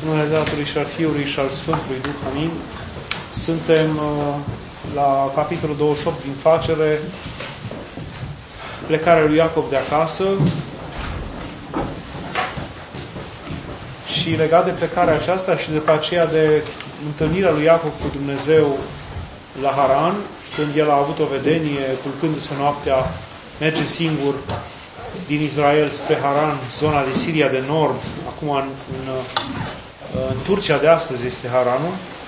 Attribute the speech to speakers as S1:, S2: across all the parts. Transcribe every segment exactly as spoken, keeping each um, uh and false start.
S1: În numele Tatălui și al Fiului și al Sfântului Duh, amin. Suntem uh, la capitolul douăzeci și opt din Facere, plecarea lui Iacov de acasă. Și legat de plecarea aceasta și după aceea de întâlnirea lui Iacov cu Dumnezeu la Haran, când el a avut o vedenie, culcându-se noaptea, merge singur din Israel spre Haran, zona de Siria de Nord, acum în, în, în Turcia de astăzi este Haranul,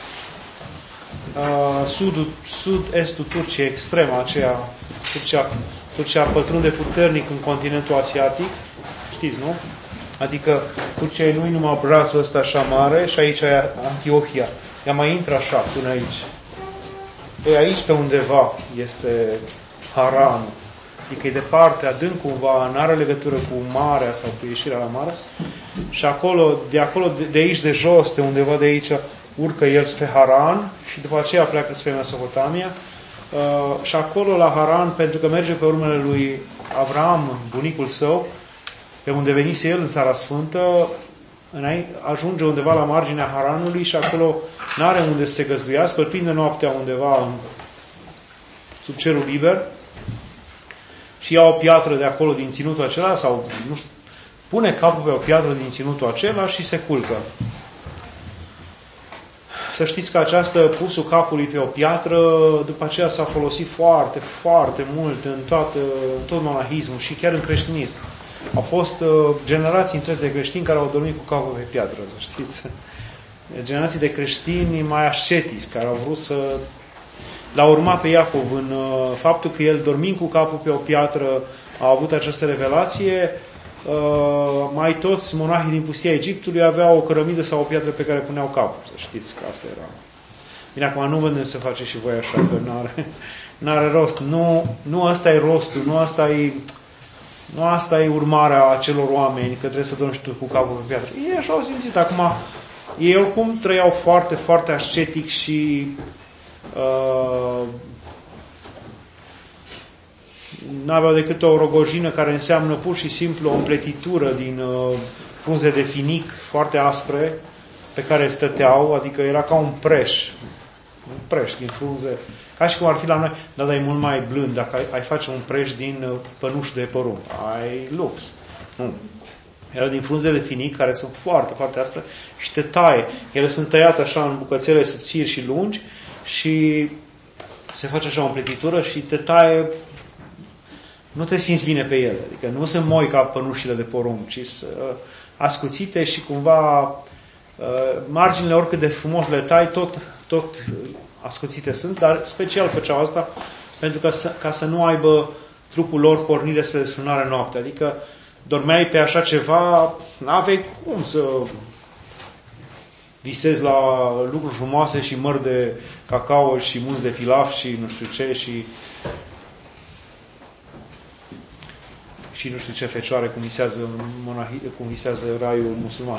S1: sudul, sud-estul Turciei, extrema aceea, Turcia, Turcia pătrunde puternic în continentul asiatic, știți, nu? Adică Turcia nu-i numai brațul ăsta așa mare și aici e Antiohia, ea mai intră așa până aici. E aici pe undeva este Haranul. Adică e departe, adânc cumva, n-are legătură cu marea sau cu ieșirea la mare. Și acolo, de acolo, de aici de jos, de undeva de aici, urcă el spre Haran și după aceea pleacă spre Mesopotamia. Uh, și acolo la Haran, pentru că merge pe urmele lui Avram, bunicul său, pe unde venise el în Țara Sfântă, ajunge undeva la marginea Haranului și acolo n-are unde să se găzduiască, îl prinde noaptea undeva în, sub cerul liber și ia o piatră de acolo din ținutul acela sau, nu știu, pune capul pe o piatră din ținutul acela și se culcă. Să știți că această pusul capului pe o piatră, după aceea s-a folosit foarte, foarte mult în, toată, în tot monahismul și chiar în creștinism. Au fost uh, generații întregi de creștini care au dormit cu capul pe piatră, să știți. Generații de creștini mai ascetici, care au vrut să... L-a urmat pe Iacov în uh, faptul că el, dormind cu capul pe o piatră, a avut această revelație. Uh, mai toți monahii din pustia Egiptului aveau o cărămidă sau o piatră pe care puneau capul. Să știți că asta era. Bine, acum nu vândem să faceți și voi așa, că n-are, n-are rost. Nu, nu asta e rostul, nu asta e... Nu asta e urmarea acelor oameni, că trebuie să dormi și tu cu capul pe piatră. Ei așa au simțit. Acum, ei oricum trăiau foarte, foarte ascetic și uh, n-aveau decât o rogojină care înseamnă pur și simplu o împletitură din uh, frunze de finic foarte aspre pe care stăteau, adică era ca un preș. Un preș din frunze. Ca și cum ar fi la noi, dar e mult mai blând. Dacă ai, ai face un preș din pănuș de porumb, ai lux. Nu. Era din frunze de finic, care sunt foarte, foarte aspre și te taie. Ele sunt tăiate așa în bucățele subțiri și lungi și se face așa o împletitură și te taie, nu te simți bine pe ele. Adică nu sunt moi ca pănușile de porumb, ci sunt uh, ascuțite și cumva uh, marginile, oricât de frumos le tai, tot, tot ascuțite sunt, dar special făceau asta pentru că să, ca să nu aibă trupul lor pornire spre desfrânare noapte. Adică dormeai pe așa ceva, n-aveai cum să visezi la lucruri frumoase și măr de cacao și munți de pilaf și nu știu ce și și nu știu ce fecioare cum visează, monahi, cum visează raiul musulman.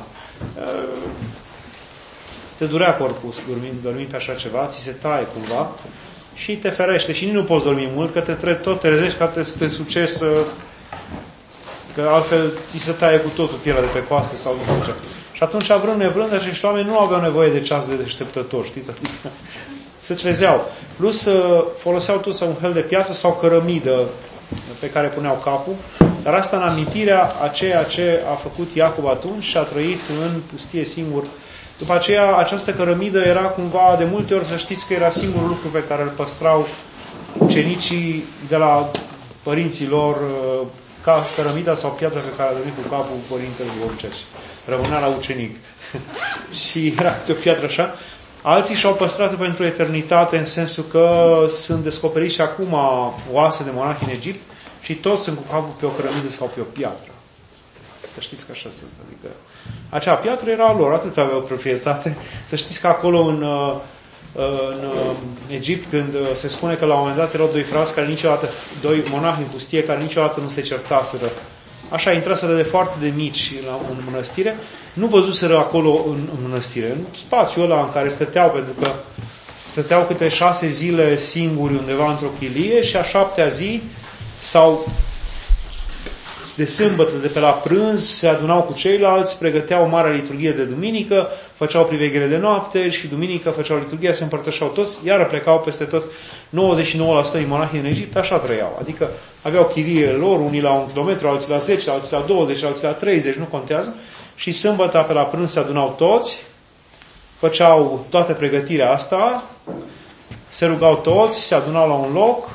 S1: Te durea corpul dormind, dormind pe așa ceva, ți se taie cumva și te ferește. Și nici nu poți dormi mult, că te tre- tot te rezești ca te, să te sucești să... că altfel ți se taie cu totul pielea de pe coaste sau nu știu ce. Și atunci, vrând nevrând, acești oameni nu aveau nevoie de ceas de deșteptător, știți? Adică se trezeau. Plus foloseau tot un fel de piatră sau cărămidă pe care puneau capul, dar asta în amintirea a ceea ce a făcut Iacov atunci și a trăit în pustie singur. După aceea, această cărămidă era cumva, de multe ori să știți că era singurul lucru pe care îl păstrau ucenicii de la părinții lor, ca cărămida sau piatra pe care a dormit cu capul părintele Borceci. Rămânea la ucenic. Și era câte o piatră așa. Alții și-au păstrat-o pentru eternitate, în sensul că sunt descoperiți și acum oase de monahi în Egipt și toți sunt cu capul pe o cărămidă sau pe o piatră. Că știți că așa sunt. Adică acea piatră era a lor, atât aveau proprietate. Să știți că acolo în, în Egipt, când se spune că la un moment dat erau doi frați care niciodată, doi monahi în pustie care niciodată nu se certaseră. Așa, intraseră de foarte de mici la în mănăstire, nu văzuseră acolo în, în mănăstire, în spațiul ăla în care stăteau, pentru că stăteau câte șase zile singuri undeva într-o chilie și a șaptea zi s-au de sâmbătă, de pe la prânz, se adunau cu ceilalți, pregăteau marea liturghie de duminică, făceau priveghere de noapte și duminică făceau liturghia, se împărtășeau toți, iar plecau peste tot. nouăzeci și nouă la sută din monahii în Egipt așa trăiau. Adică aveau chiriile lor, unii la un kilometru, alții la zece, alții la douăzeci, alții la treizeci, nu contează. Și sâmbătă pe la prânz se adunau toți, făceau toată pregătirea asta, se rugau toți, se adunau la un loc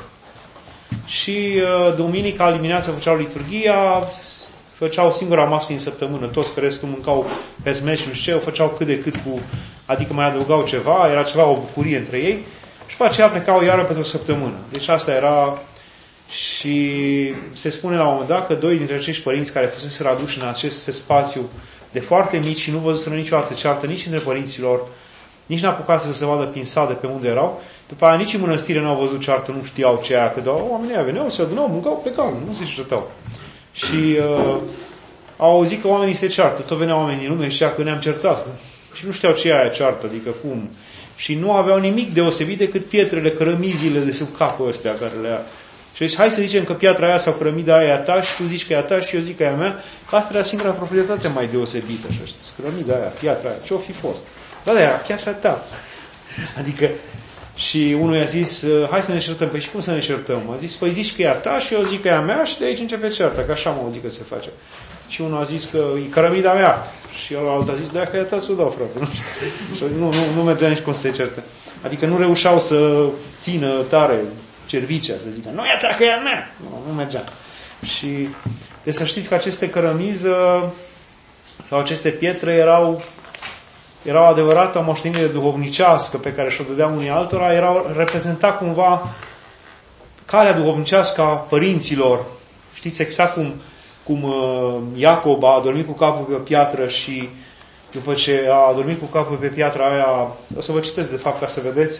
S1: și uh, duminica dimineața făceau liturghia, făceau singura masă din săptămână, toți pe restul mâncau pe smeci, nu știu, făceau cât de cât cu, adică mai adăugau ceva, era ceva, o bucurie între ei și după aceea plecau iară pentru o săptămână. Deci asta era și se spune la un moment dat că doi dintre acești părinți care fusese aduși în acest spațiu de foarte mici și nu văzuseră niciodată ceartă nici între părinților, nici n-apucaseră să se vadă prin sat de pe unde erau. După aia nici în mănăstire n-au văzut ceartă, nu știau ce aia, că doar oamenii aia veneau, se adunau, mâncau, plecau, nu se certau. Și uh, au auzit că oamenii se ceartă, tot veneau oamenii din lume și zicea că ne-am certat. Și nu știau ce e aia ceartă, adică cum. Și nu aveau nimic deosebit decât pietrele, cărămizile de sub capul ăstea care le-a. Și zici, hai să zicem că piatra aia sau cărămida aia e a ta și tu zici că e a ta și eu zic că e a mea, că asta era singura proprietate mai deosebită. Și știți, cărămida aia, piatra aia, ce-o fi fost? Da, da, era piatra ta. Adică, și unul i-a zis, hai să ne certăm. Păi și cum să ne certăm? A zis, păi zici că e a ta și eu zic că e a mea și de aici începe cearta, că așa mă auzit că se face. Și unul a zis că e cărămida mea. Și ălalt a zis, da, că e a ta, ți-o dau, frate. Și nu, nu, nu mergea nici cum să se certe. Adică nu reușeau să țină tare cervicea, să zică, nu e a ta, că e a mea. Nu, nu mergea. Și de să știți că aceste cărămiză sau aceste pietre erau erau adevărată moștenire duhovnicească pe care și-o dădeau unii altora, erau reprezenta cumva calea duhovnicească a părinților. Știți exact cum, cum uh, Iacob a dormit cu capul pe o piatră și după ce a dormit cu capul pe piatra aia, o să vă citesc de fapt ca să vedeți,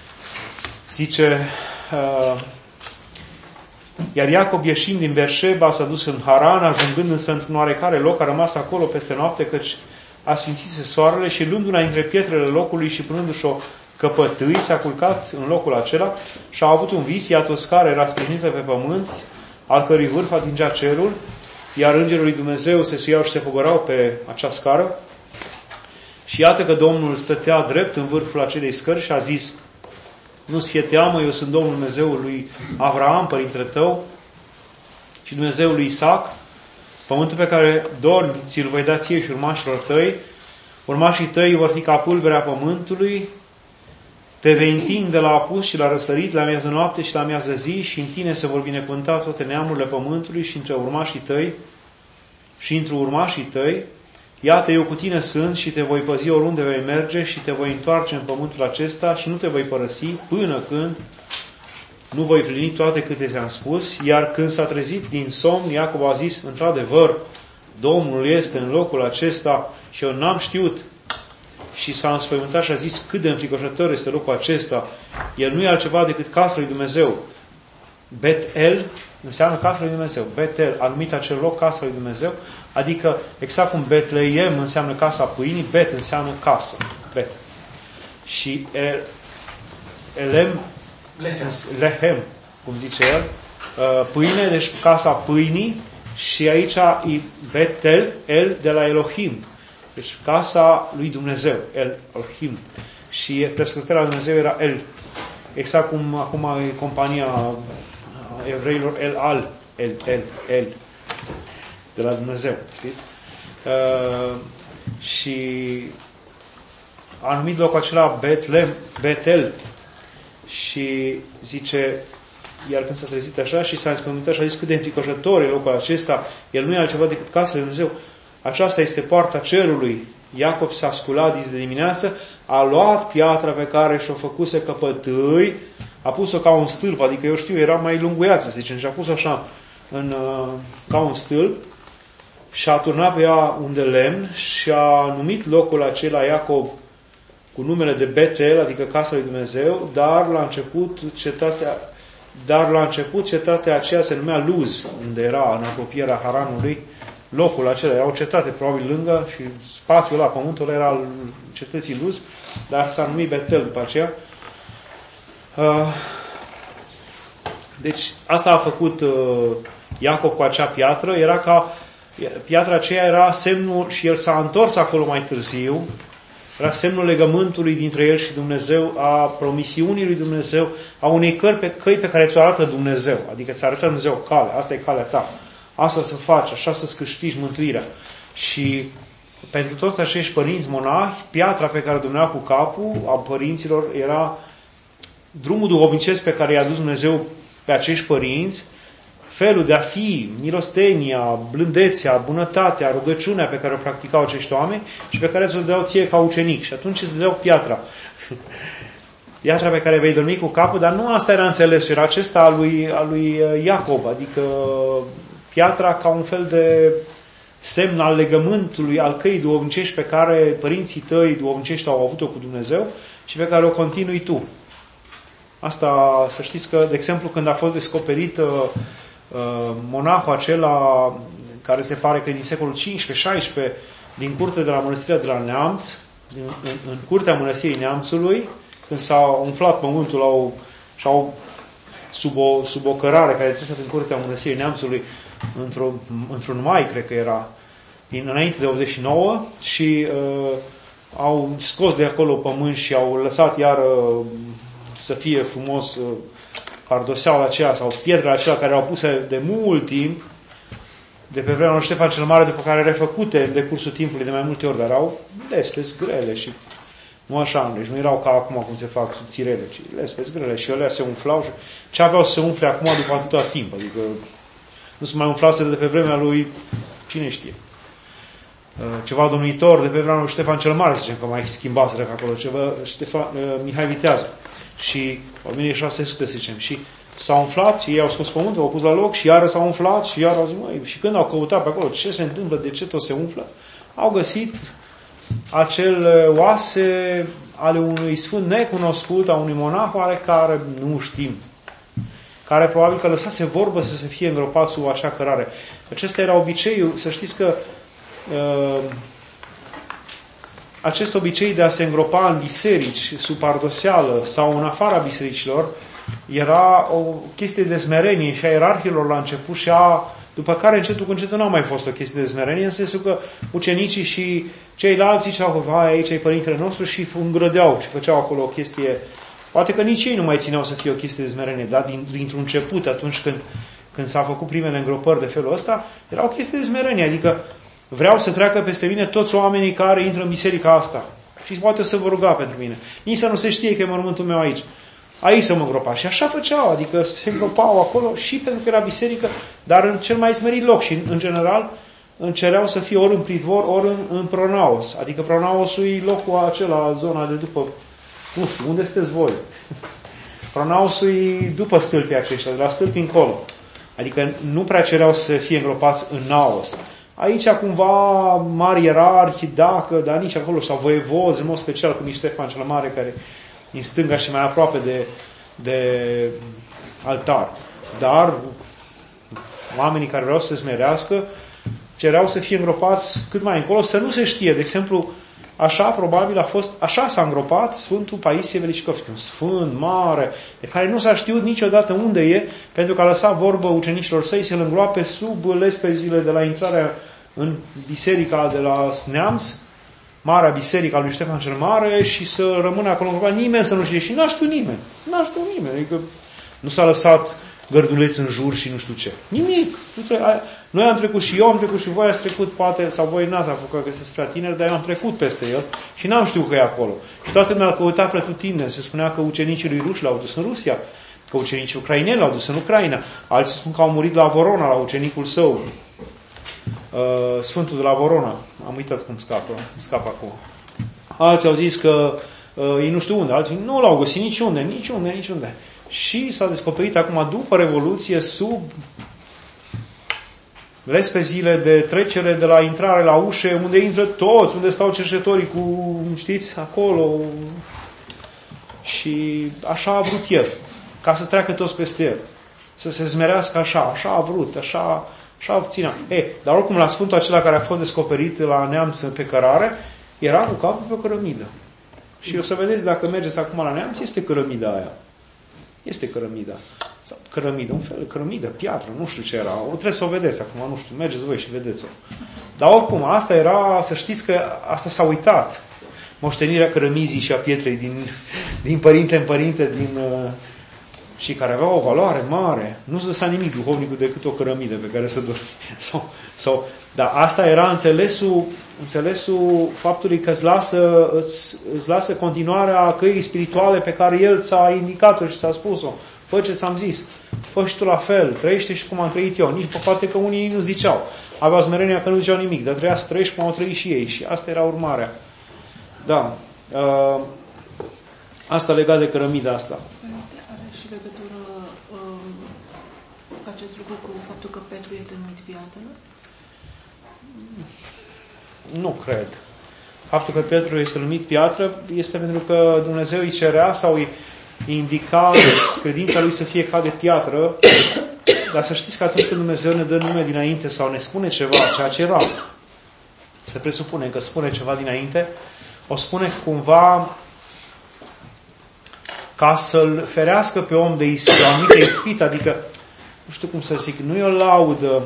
S1: zice, uh, iar Iacob ieșind din Berșeba s-a dus în Haran, ajungând însă într-un oarecare loc, a rămas acolo peste noapte, căci a sfințise soarele și luând una dintre pietrele locului și punându-și o căpătâi, s-a culcat în locul acela și a avut un vis, iată o scară era sprijinită pe pământ, al cărui vârf atingea cerul, iar îngerul lui Dumnezeu se suiau și se pogorau pe acea scară. Și iată că Domnul stătea drept în vârful acelei scări și a zis, nu-ți fie teamă, eu sunt Domnul Dumnezeul lui Avraam, părintele tău, și Dumnezeul lui Isaac. Pământul pe care dormi ți-l voi da ție și urmașilor tăi, urmașii tăi vor fi ca pulberea pământului, te vei întinde la apus și la răsărit, la miază noapte și la miază zi și în tine se vor binecuvânta toate neamurile pământului și între urmașii tăi și între urmașii tăi. Iată, eu cu tine sunt și te voi păzi oriunde vei merge și te voi întoarce în pământul acesta și nu te voi părăsi până când nu voi plini toate câte ți-am spus. Iar când s-a trezit din somn, Iacob a zis, într-adevăr, Domnul este în locul acesta și eu n-am știut. Și s-a înspăimântat și a zis, cât de înfricoșător este locul acesta. El nu e altceva decât casa lui Dumnezeu. Bet-El înseamnă casa lui Dumnezeu. Bet-El a numit acel loc casa lui Dumnezeu, adică exact cum Betleem înseamnă casa pâinii, Bet înseamnă casă. Bet. Și El, Elem, Lehem. Lehem, cum zice el, pâine, deci casa pâinii, și aici e Bet-El, El de la Elohim. Deci casa lui Dumnezeu, El, Elohim. Și prescurtarea lui Dumnezeu era El. Exact cum acum e compania evreilor El Al, El, El, El. De la Dumnezeu, știți? Uh, și a numit locul acela Betlem, Betel. Și zice, iar când s-a trezit așa și s-a înspăimântat și a zis cât de înfricoșător e locul acesta, el nu e altceva decât casa lui Dumnezeu. Aceasta este poarta cerului. Iacob s-a sculat zi de dimineață, a luat piatra pe care și-o făcuse căpătâi, a pus-o ca un stâlp, adică eu știu, era mai lunguiață, zice, și a pus așa în, ca un stâlp și a turnat pe ea un de lemn și a numit locul acela Iacob cu numele de Betel, adică casa lui Dumnezeu, dar la început cetatea, dar la început cetatea aceea se numea Luz, unde era în apropierea Haranului. Locul acela era o cetate, probabil lângă, și spațiul ăla, pământul ăla era al cetății Luz, dar s-a numit Betel după aceea. Deci asta a făcut Iacov cu acea piatră, era ca, piatra aceea era semnul, și el s-a întors acolo mai târziu, era semnul legământului dintre el și Dumnezeu, a promisiunii lui Dumnezeu, a unei căi pe, căi pe care ți-o arată Dumnezeu. Adică ți-a arătat Dumnezeu calea, asta e calea ta. Asta să faci, așa să-ți câștigi mântuirea. Și pentru toți acești părinți monahi, piatra pe care o dumneau cu capul a părinților era drumul duhovnicesc pe care i-a dus Dumnezeu pe acești părinți, felul de a fi, milostenia, blândețea, bunătatea, rugăciunea pe care o practicau acești oameni și pe care ți-o dădeau ție ca ucenic. Și atunci îți dădeau piatra. Piatra pe care vei dormi cu capul, dar nu asta era înțelesul, era acesta al lui, al lui Iacob, adică piatra ca un fel de semn al legământului, al căii duhovnicești pe care părinții tăi duhovnicești au avut-o cu Dumnezeu și pe care o continui tu. Asta, să știți că, de exemplu, când a fost descoperit uh, uh, monahul acela, care se pare că din secolul cincisprezece șaisprezece, din curte de la mănăstirea de la Neamț, din, în, în curtea mănăstirii Neamțului, când s-a umflat pământul, au, și-au sub o, sub o cărare care trece prin curtea mănăstirii Neamțului, într-o, într-un mai, cred că era, din, înainte de optzeci și nouă, și uh, au scos de acolo pământ și au lăsat iar uh, să fie frumos uh, cardoseaua aceea sau pietrele acelea care au puse de mult timp, de pe vremea lui Ștefan cel Mare, după care refăcute în decursul timpului de mai multe ori, dar erau lespezi grele și nu așa, deci nu erau ca acum cum se fac subțirele, ci lespezi grele și alea se umflau și ce aveau să se umfle acum după atâta timp, adică nu se mai umflase de pe vremea lui cine știe. Ceva domnitor de pe vremea lui Ștefan cel Mare, zicem că mai schimbaseră pe acolo, ceva Ștefan, Mihai Viteazul. Și o mie șase sute, să zicem, și s-au umflat și ei au scos pământul, au pus la loc și iară s-au umflat și iară au zis, măi, și când au căutat pe acolo ce se întâmplă, de ce tot se umflă, au găsit acele oase ale unui sfânt necunoscut, a unui monah oarecare, nu știm, care probabil că lăsase vorbă să se fie îngropat sub așa cărare. Acesta era obiceiul, să știți că uh, acest obicei de a se îngropa în biserici, sub ardoseală sau în afara bisericilor, era o chestie de smerenie și a ierarhilor la început și a, după care încetul cu încetul n-a mai fost o chestie de smerenie, în sensul că ucenicii și ceilalți ziceau că vai, aici e părintele nostru și îngrădeau și făceau acolo o chestie. Poate că nici ei nu mai țineau să fie o chestie de smerenie, dar din, dintr-un început, atunci când, când s-a făcut primele îngropări de felul ăsta, era o chestie de smerenie, adică vreau să treacă peste mine toți oamenii care intră în biserica asta. Și poate o să vă ruga pentru mine. Nici să nu se știe că e mormântul meu aici. Aici să mă îngropa. Și așa făceau, adică se îngropau acolo și pentru că era biserică, dar în cel mai smerit loc. Și în general încereau să fie ori în pridvor, ori în, în pronaos. Adică pronaosul e locul acela, zona de după, nu știu, unde sunteți voi? Pronaosul e după stâlpii aceștia, de la stâlpi încolo. Adică nu prea cereau să fie îngropați în naos. Aici cumva mari ierarhi, dacă, dar nici acolo, sau voievozi, în mod special cu niște Ștefan cel Mare, care în stânga și mai aproape de, de altar. Dar oamenii care vreau să se smerească cereau să fie îngropați cât mai încolo, să nu se știe. De exemplu, așa probabil a fost, așa s-a îngropat Sfântul Paisie Velicicovski, un sfânt mare, de care nu s-a știut niciodată unde e, pentru că a lăsat vorbă ucenicilor săi să-l îngroape sub lespezile de la intrarea în biserica de la Neamț, marea biserică a lui Ștefan cel Mare, și să rămână acolo îngropat, nimeni să nu știe. Și n-a știut nimeni. N-a știut nimeni. Adică nu s-a lăsat gărduleți în jur și nu știu ce. Nimic. Noi am trecut și eu am trecut și voi ați trecut, poate, sau voi n-ați apucat că sunteți prea tineri, dar eu am trecut peste el și n-am știut că e acolo. Și toată lumea l căuta pretutindeni. Se spunea că ucenicii lui ruși l-au dus în Rusia, că ucenicii ucraineni l-au dus în Ucraina. Alții spun că au murit la Vorona, la ucenicul său, Sfântul de la Vorona. Am uitat cum scapă, scapă acum. Alții au zis că ei nu știu unde, alții nu l-au găsit niciunde, niciunde, niciunde. Și s-a descoperit acum, după Revoluție, sub lespezile de trecere de la intrare la ușe, unde intră toți, unde stau cercetătorii cu, știți, acolo. Și așa a vrut el, ca să treacă toți peste el. Să se zmerească așa, așa a vrut, așa, așa obținea. E, dar oricum la Sfântul acela care a fost descoperit la Neamț pe cărare, era cu capul pe o cărămidă. Și o să vedeți, dacă mergeți acum la Neamț, este cărămida aia. Este cărămida. Sau cărămidă, un fel de cărămidă, piatră, nu știu ce era. O trebuie să o vedeți acum, nu știu, mergeți voi și vedeți-o. Dar oricum, asta era, să știți că asta s-a uitat. Moștenirea cărămizii și a pietrei din, din părinte în părinte, din, uh, și care avea o valoare mare. Nu se lăsa nimic duhovnicul decât o cărămidă pe care să dormi. Sau, sau, dar asta era înțelesul, înțelesul faptului că îți lasă, îți, îți lasă continuarea căii spirituale pe care el ți-a indicat-o și ți-a spus-o. Fă ce ți-am zis. Fă și tu la fel. Trăiește și cum am trăit eu. Nici poate că unii nu ziceau. Aveau smerenia că nu ziceau nimic, dar trebuia să trăiești cum au trăit și ei. Și asta era urmarea. Da. Uh, asta legat de cărămida asta.
S2: Are și legătură uh, acest lucru cu faptul că Petru este numit piatră?
S1: Nu cred. Faptul că Petru este numit piatră este pentru că Dumnezeu îi cerea sau îi indica credința lui să fie ca de piatră, dar să știți că atunci când Dumnezeu ne dă nume dinainte sau ne spune ceva, ceea ce era, se presupune că spune ceva dinainte, o spune cumva ca să-l ferească pe om de ispită, o anumită ispită, adică, nu știu cum să zic, nu e o laudă.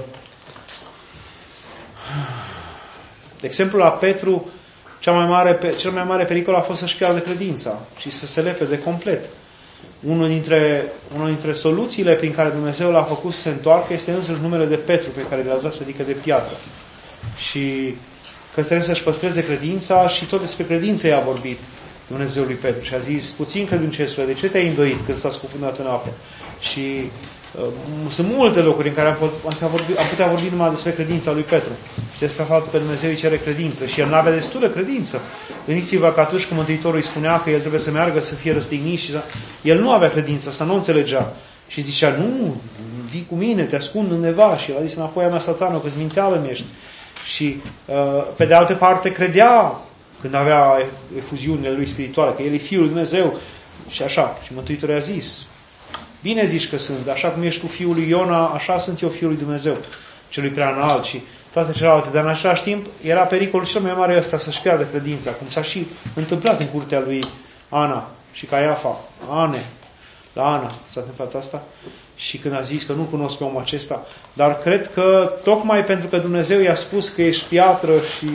S1: De exemplu, la Petru, cea mai mare, cel mai mare pericol a fost să-și piardă credința și să se lepede complet. Unul dintre, unul dintre soluțiile prin care Dumnezeu l-a făcut să se întoarcă este însuși numele de Petru pe care le-a dat, adică de piatră. Și că trebuie să-și păstreze credința și tot despre credință i-a vorbit Dumnezeu lui Petru. Și a zis, puțin credinciosule, de ce te-ai îndoit când s-a scufundat în apă? Și uh, sunt multe locuri în care am, am, putea vorbi, am putea vorbi numai despre credința lui Petru. Și despre faptul că Dumnezeu îi cere credință. Și el nu avea destulă credință. Gândiți-vă că atunci când Mântuitorul îi spunea că el trebuie să meargă să fie răstignit și el nu avea credință, asta nu înțelegea. Și zicea, nu, vii cu mine, te ascund undeva. Și el a zis, înapoi a mea satană, că-ți minteală mi-ești. Și uh, pe de altă parte credea când avea efuziunile lui spirituale, că el e Fiul lui Dumnezeu și așa. Și Mântuitorul a zis, bine zici că sunt, așa cum ești tu Fiul lui Iona, așa sunt eu Fiul lui Dumnezeu, celui prea înalt și toate celelalte. Dar în același timp era pericolul cel mai mare ăsta să-și piardă credința, cum s-a și întâmplat în curtea lui Ana și Caiafa. Ane, la Ana s-a întâmplat asta. Și când a zis că nu cunosc pe omul acesta, dar cred că tocmai pentru că Dumnezeu i-a spus că ești piatră și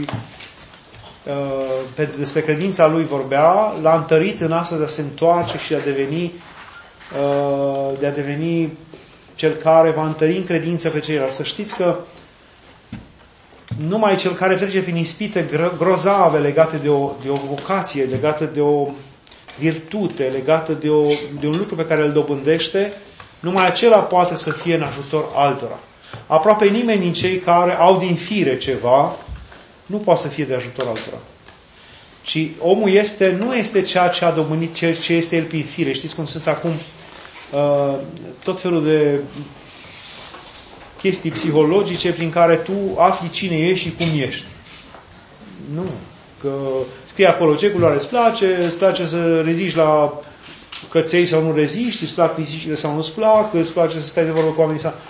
S1: uh, despre credința lui vorbea, l-a întărit în asta de a se întoarce și de a deveni uh, de a deveni cel care va întări în credință pe ceilalți. Să știți că numai cel care trece prin ispite grozave legate de o, de o vocație, legate de o virtute, legată de, o, de un lucru pe care îl dobândește, numai acela poate să fie în ajutor altora. Aproape nimeni din cei care au din fire ceva nu poate să fie de ajutor altora. Ci omul este, nu este ceea ce a dobândit, ce, ce este el prin fire. Știți cum sunt acum uh, tot felul de chestii psihologice prin care tu afli cine ești și cum ești. Nu. Că scrie acolo ce culoare îți place, îți place să reziști la căței sau nu reziști, îți plac pisicile sau nu-ți plac, îți place să stai de vorbă cu oamenii sau...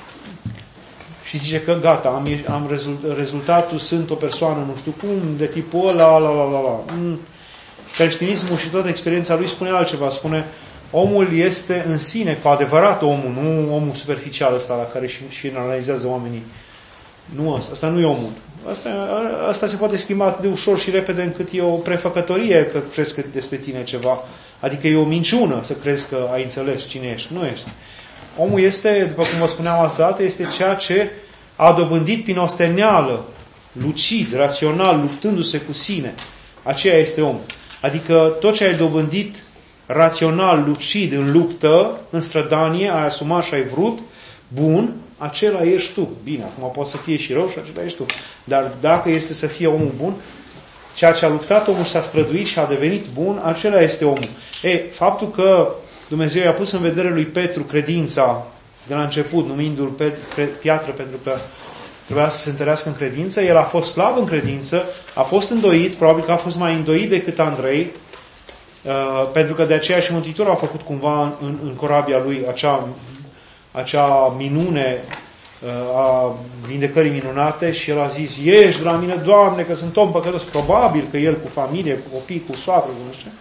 S1: Și zice că gata, am, am rezult, rezultatul, sunt o persoană nu știu cum, de tipul ăla, la, la, la, la. Mm. Creștinismul și toată experiența lui spune altceva, spune omul este în sine, cu adevărat omul, nu omul superficial ăsta la care și, și analizează oamenii. Nu asta, asta nu e omul. Asta, asta se poate schimba atât de ușor și repede încât e o prefăcătorie că crezi că despre tine ceva. Adică e o minciună să crezi că ai înțeles cine ești. Nu ești. Omul este, după cum vă spuneam altă dată, este ceea ce a dobândit prin osteneală, lucid, rațional, luptându-se cu sine. Aceea este om. Adică tot ce ai dobândit rațional, lucid, în luptă, în strădanie, ai asumat și ai vrut, bun, acela ești tu. Bine, acum poate să fie și rău și acela ești tu. Dar dacă este să fie omul bun, ceea ce a luptat omul s-a străduit și a devenit bun, acela este omul. E, faptul că Dumnezeu i-a pus în vedere lui Petru credința de la început, numindu-l piatră pentru că trebuia să se întărească în credință, el a fost slab în credință, a fost îndoit, probabil că a fost mai îndoit decât Andrei, uh, pentru că de aceea și Mântuitorul a făcut cumva în, în corabia lui acea, acea minune uh, a vindecării minunate și el a zis, ieși de la mine, Doamne, că sunt om păcătos. Probabil că el cu familie, cu copii, cu soacră, nu știu,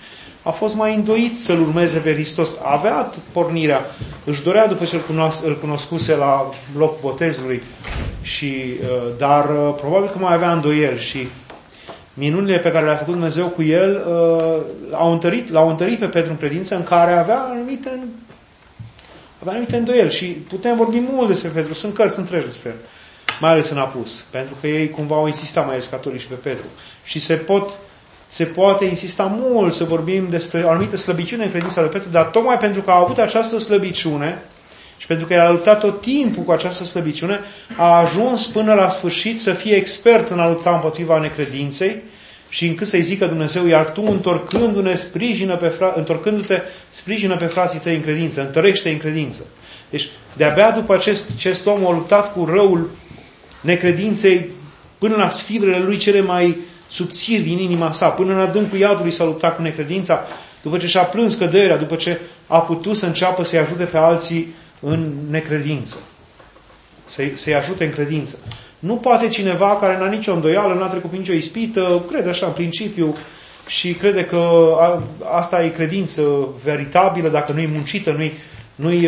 S1: a fost mai îndoit să-L urmeze pe Hristos. Avea pornirea, își dorea după ce îl, cunos- îl cunoscuse la locul botezului, și, dar probabil că mai avea îndoieli și minunile pe care le-a făcut Dumnezeu cu el l-au întărit, l-au întărit pe Petru în credință, în care avea anumite, avea anumite îndoieli. Și putem vorbi mult despre Petru, sunt cărți întregi despre el, mai ales în Apus, pentru că ei cumva au insistat, mai ales catolici, pe Petru. Și se pot Se poate insista mult să vorbim despre o anumită slăbiciune în credința lui Petru, dar tocmai pentru că a avut această slăbiciune și pentru că el a luptat tot timpul cu această slăbiciune, a ajuns până la sfârșit să fie expert în a lupta împotriva necredinței și încât să-i zică Dumnezeu, iar tu întorcându-ne, sprijină pe fra- întorcându-te, sprijină pe frații tăi în credință, întărește în credință. Deci, de-abia după acest, acest om a luptat cu răul necredinței până la fibrele lui cele mai subțiri din inima sa, până în adâncul iadului s-a luptat cu necredința, după ce și-a plâns căderea, după ce a putut să înceapă să-i ajute pe alții în necredință. Să-i, să-i ajute în credință. Nu poate cineva care n-a nicio îndoială, n-a trecut prin nicio ispită, crede așa în principiu și crede că a, asta e credință veritabilă, dacă nu e muncită, nu-i, nu-i,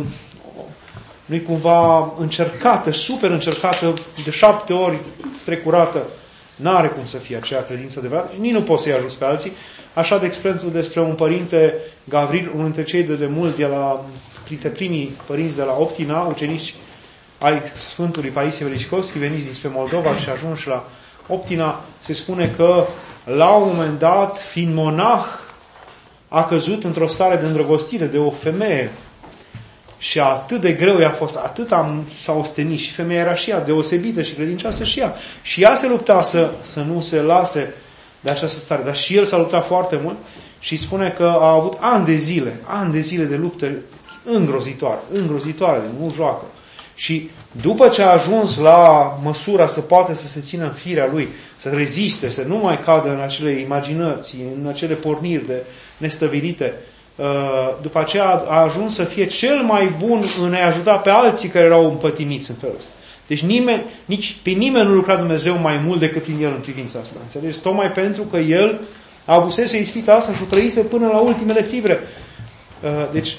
S1: nu-i cumva încercată, super încercată, de șapte ori strecurată, n-are cum să fie aceea credință adevărată, nici nu poți să-i ajuți pe alții. Așa, de exemplu, despre un părinte Gavril, unul dintre cei de demult, de la, printre primii părinți de la Optina, ucenici ai Sfântului Paisie Velicicovski, veniți dinspre Moldova și ajunși la Optina, se spune că la un moment dat, fiind monah, a căzut într-o stare de îndrăgostire de o femeie. Și atât de greu i-a fost, atât am, s-a ostenit și femeia era și ea deosebită și credincioasă și ea. Și ea se lupta să, să nu se lase de această stare, dar și el s-a luptat foarte mult și spune că a avut ani de zile, ani de zile de luptă îngrozitoare, îngrozitoare, de nu joacă. Și după ce a ajuns la măsura să poată să se țină în firea lui, să reziste, să nu mai cadă în acele imaginații, în acele porniri de nestăvilite, după aceea a ajuns să fie cel mai bun în a ajuta pe alții care erau împătimiți în felul ăsta. Deci nimeni, nici pe nimeni nu lucra Dumnezeu mai mult decât prin el în privința asta. Înțelegeți? Tocmai pentru că el a avusese ispita asta și o trăise până la ultimele fibre. Deci,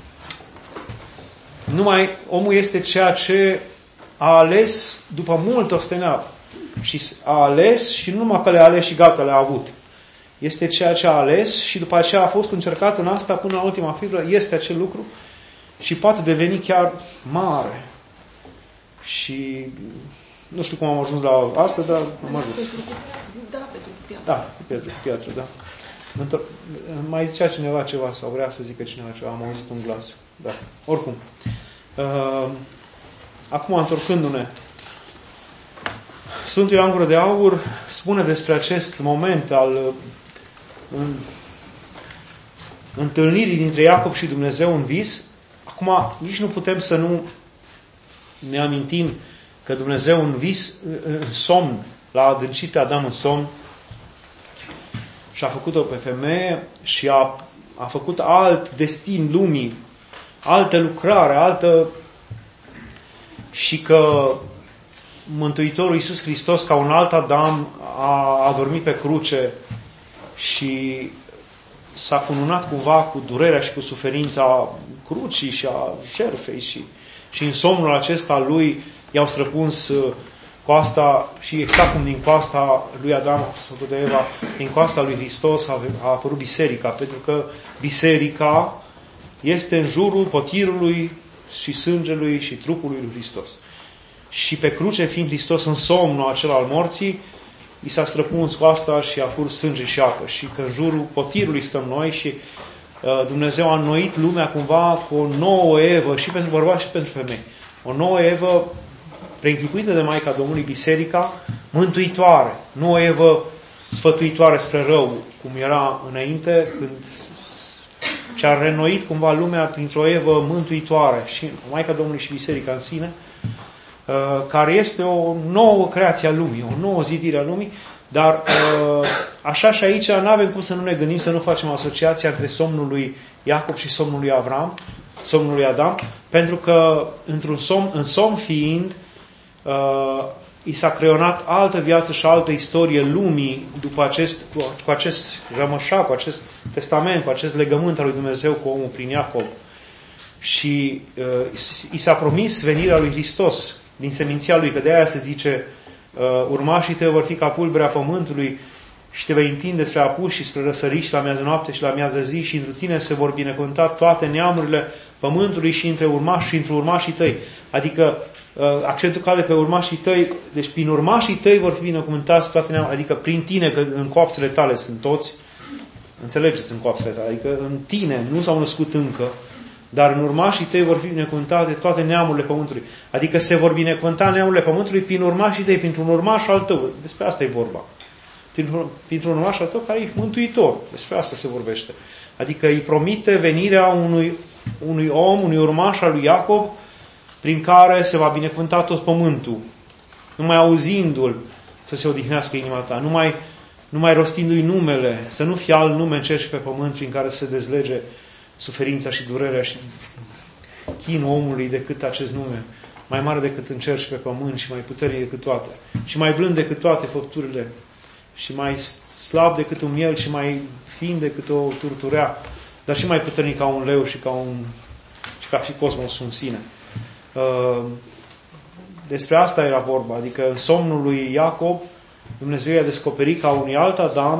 S1: numai omul este ceea ce a ales după mult osteneală. Și a ales și nu numai că le-a ales și gata, le-a avut. Este ceea ce a ales și după aceea a fost încercat în asta până la ultima fibră, este acel lucru și poate deveni chiar mare. Și nu știu cum am ajuns la asta, dar am ajuns.
S2: Da, Petru cu piatră.
S1: Da, cu Petru cu piatră, da. Mai zicea cineva ceva sau vrea să zică cineva ceva, am auzit un glas. Da, oricum. Uh, acum, întorcându-ne, Sfântul Ioan Gură de Aur spune despre acest moment al în, întâlnirii dintre Iacob și Dumnezeu în vis. Acum, nici nu putem să nu ne amintim că Dumnezeu în vis, în somn, l-a adâncit pe Adam în somn și a făcut-o pe femeie și a, a făcut alt destin lumii, altă lucrare, altă... și că Mântuitorul Iisus Hristos, ca un alt Adam, a adormit pe cruce și s-a cununat cumva cu durerea și cu suferința crucii și a șerfei și, și în somnul acesta lui i-au străpuns coasta și exact cum din coasta lui Adam a fost făcut de Eva, din coasta lui Hristos a, a apărut biserica, pentru că biserica este în jurul potirului și sângelui și trupului lui Hristos. Și pe cruce, fiind Hristos în somnul acela al morții, i s-a străpuns coasta și a curs sânge și apă. Și că în jurul potirului stăm noi și uh, Dumnezeu a înnoit lumea cumva cu o nouă Evă și pentru bărbați și pentru femei. O nouă Evă preînchipuită de Maica Domnului, biserica, mântuitoare. Nu o Evă sfătuitoare spre rău, cum era înainte, când ce-a reînnoit cumva lumea printr-o Evă mântuitoare. Și Maica Domnului și biserica în sine, care este o nouă creație a lumii, o nouă zidire a lumii, dar așa și aici nu avem cum să nu ne gândim, să nu facem asociația între somnul lui Iacob și somnul lui Avram, somnul lui Adam, pentru că într-un somn, în somn fiind, i s-a creionat altă viață și altă istorie lumii după acest, cu acest rămășa, cu acest testament, cu acest legământ al lui Dumnezeu cu omul prin Iacob. Și uh, i s-a promis venirea lui Hristos din seminția lui, că de aia se zice uh, urmașii tăi vor fi ca pulberea pământului și te vei întinde spre apus și spre răsărit și la miază noapte și la miază zi și întru tine se vor binecuvânta toate neamurile pământului și între urmași și între urmașii tăi. Adică uh, accentul cade pe urmașii tăi, deci prin urmașii tăi vor fi binecuvântați toate neamurile, adică prin tine, că în coapsele tale sunt toți, înțelegeți în coapsele tale, adică în tine nu s-au născut încă, dar în urmașii tăi vor fi binecuvântate toate neamurile pământului. Adică se vor binecuvânta neamurile pământului prin urmașii tăi, printr-un urmaș al tău. Despre asta e vorba. Printr-un urmaș al tău care e mântuitor. Despre asta se vorbește. Adică îi promite venirea unui, unui om, unui urmaș al lui Iacob, prin care se va binecuvânta tot pământul. Numai auzindu-l să se odihnească inima ta. Numai, numai rostindu-i numele, să nu fie alt nume în cer și pe pământ prin care să se dezlege suferința și durerea și chinul omului decât acest nume, mai mare decât în cer și pe pământ și mai puternic decât toate, și mai blând decât toate făpturile, și mai slab decât un miel și mai fin decât o turturea, dar și mai puternic ca un leu și ca un și ca și cosmosul în sine. Despre asta era vorba, adică în somnul lui Iacob Dumnezeu i-a descoperit ca unui alt Adam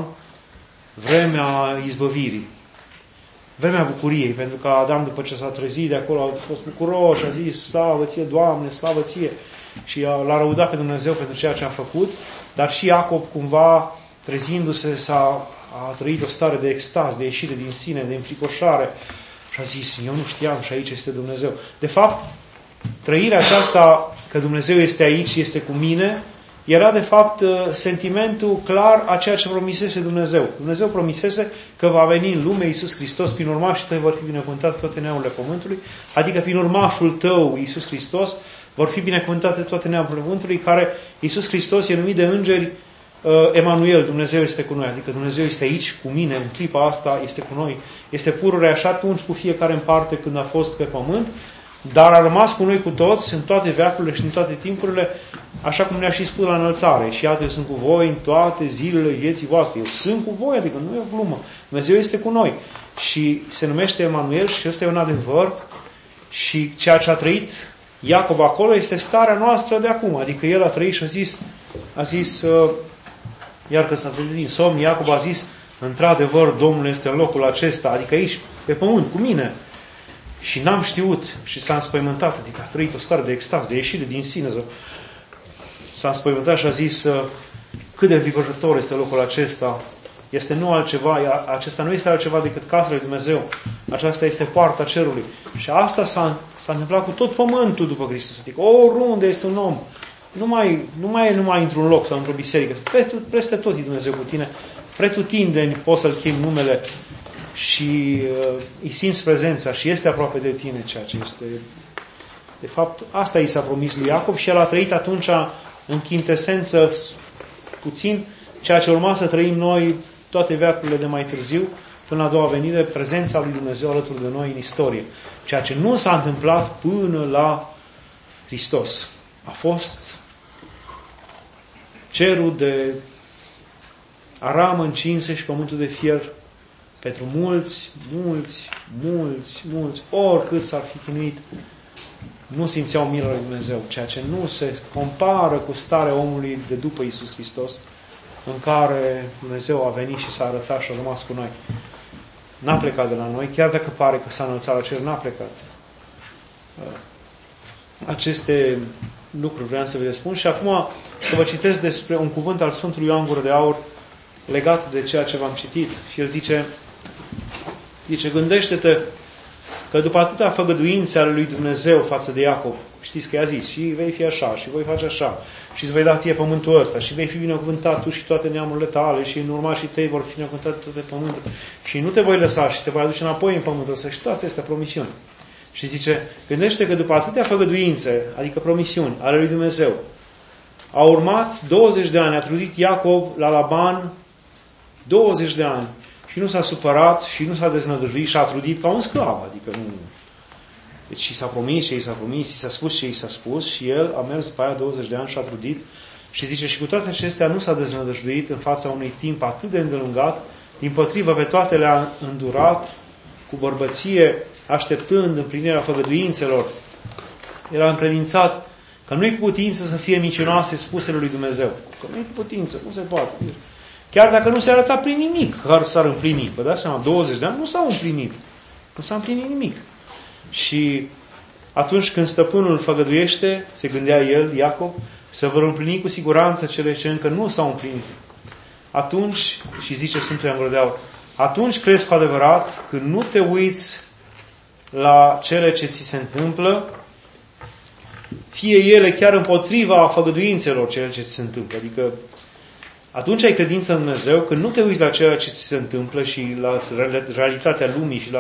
S1: vremea izbăvirii. Vremea bucuriei, pentru că Adam, după ce s-a trezit de acolo, a fost bucuros și a zis, slavă ție, Doamne, slavă ție. Și l-a lăudat pe Dumnezeu pentru ceea ce a făcut, dar și Iacob, cumva, trezindu-se, s-a a trăit o stare de extaz, de ieșire din sine, de înfricoșare. Și a zis, eu nu știam și aici este Dumnezeu. De fapt, trăirea aceasta că Dumnezeu este aici și este cu mine, era de fapt sentimentul clar a ceea ce promisese Dumnezeu. Dumnezeu promisese că va veni în lume Iisus Hristos, prin urmașii tăi vor fi binecuvântate toate neamurile pământului, adică prin urmașul tău, Iisus Hristos, vor fi binecuvântate toate neamurile pământului, care Iisus Hristos e numit de îngeri uh, Emanuel, Dumnezeu este cu noi, adică Dumnezeu este aici cu mine, în clipa asta este cu noi, este pururea și atunci cu fiecare în parte când a fost pe pământ, dar a rămas cu noi cu toți în toate veacurile și în toate timpurile, așa cum ne-a și spus la înălțare. Și iată, eu sunt cu voi în toate zilele vieții voastre. Eu sunt cu voi, adică nu e o glumă. Dumnezeu este cu noi. Și se numește Emanuel și ăsta e un adevăr. Și ceea ce a trăit Iacob acolo este starea noastră de acum. Adică el a trăit și a zis, a zis uh, iar când s-a trezit din somn, Iacob a zis, într-adevăr, Domnul este în locul acesta, adică aici, pe pământ, cu mine. Și n-am știut și s-a înspăimântat, adică a trăit o stare de extaz, de ieșire din sine. S-a înspăimântat și a zis cât de înfricoșător este locul acesta. Este nu altceva, acesta nu este altceva decât casa lui Dumnezeu. Aceasta este poarta cerului. Și asta s-a, s-a întâmplat cu tot pământul după Hristos. Adică oriunde este un om, nu mai, nu mai e numai într-un loc sau într-o biserică. Peste tot e Dumnezeu cu tine. Pretutindeni poți să-L chemi numele și uh, îi simți prezența și este aproape de tine, ceea ce este. De fapt, asta i s-a promis lui Iacob și el a trăit atunci în chintesență puțin ceea ce urma să trăim noi toate veacurile de mai târziu, până la a doua venire, prezența lui Dumnezeu alături de noi în istorie. Ceea ce nu s-a întâmplat până la Hristos. A fost cerul de aramă încinse și pământul de fier pentru mulți, mulți, mulți, mulți, oricât s-ar fi chinuit, nu simțeau mila lui Dumnezeu, ceea ce nu se compară cu starea omului de după Iisus Hristos, în care Dumnezeu a venit și s-a arătat și a rămas cu noi. N-a plecat de la noi, chiar dacă pare că s-a înălțat la cer, n-a plecat. Aceste lucruri vreau să vă le spun și acum să vă citesc despre un cuvânt al Sfântului Ioan Gură de Aur legat de ceea ce v-am citit. Și el zice, zice, gândește-te că după atâtea făgăduințe ale lui Dumnezeu față de Iacob, știți că i-a zis, și vei fi așa, și voi face așa, și îți vei da ție pământul ăsta, și vei fi binecuvântat tu și toate neamurile tale, și în urmașii tăi vor fi binecuvântate toate pământul, și nu te voi lăsa și te voi aduce înapoi în pământul ăsta, și toate astea promisiuni. Și zice, gândește că după atâtea făgăduințe, adică promisiuni ale lui Dumnezeu, a urmat douăzeci de ani, a trudit Iacob la Laban douăzeci de ani, și nu s-a supărat și nu s-a deznădăjuit și a trudit ca un sclav, adică nu. Deci i s-a promis ce i s-a promis, i s-a spus ce i s-a spus și el a mers după aia douăzeci de ani și a trudit Și zice, și cu toate acestea nu s-a deznădăjduit în fața unui timp atât de îndelungat, dimpotrivă pe toate le-a îndurat cu bărbăție, așteptând împlinirea făgăduințelor. Era încredințat că nu-i cu putință să fie mincinoase spusele lui Dumnezeu. Că nu-i cu putință, nu se poate. Chiar dacă nu se arăta prin nimic că s-ar împlini. Vă dați seama, douăzeci de ani nu s-au împlinit. Nu s-a împlinit nimic. Și atunci când stăpânul făgăduiește, se gândea el, Iacov, să vor împlini cu siguranță cele ce încă nu s-au împlinit. Atunci, și zice Sfântul Ioan Gură de Aur, atunci crezi cu adevărat că nu te uiți la cele ce ți se întâmplă, fie ele chiar împotriva făgăduințelor cele ce ți se întâmplă. Adică atunci ai credință în Dumnezeu când nu te uiți la ceea ce ți se întâmplă și la realitatea lumii și la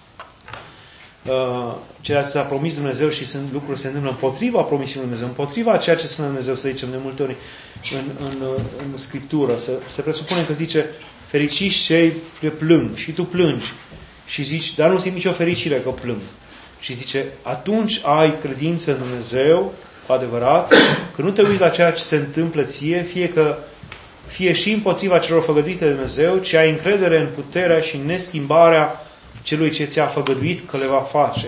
S1: uh, ceea ce s-a promis Dumnezeu și sunt lucruri se întâmplă împotriva promisiunii Dumnezeu, împotriva ceea ce spune Dumnezeu, să zicem de multe ori în, în, în Scriptură. Se, se presupune că zice fericiți cei ce plâng și tu plângi și zici, dar nu simt nicio fericire că plâng. Și zice, atunci ai credință în Dumnezeu, cu adevărat, că nu te uiți la ceea ce se întâmplă ție, fie că fie și împotriva celor făgăduite de Dumnezeu, ci ai încredere în puterea și în neschimbarea celui ce ți-a făgăduit că le va face.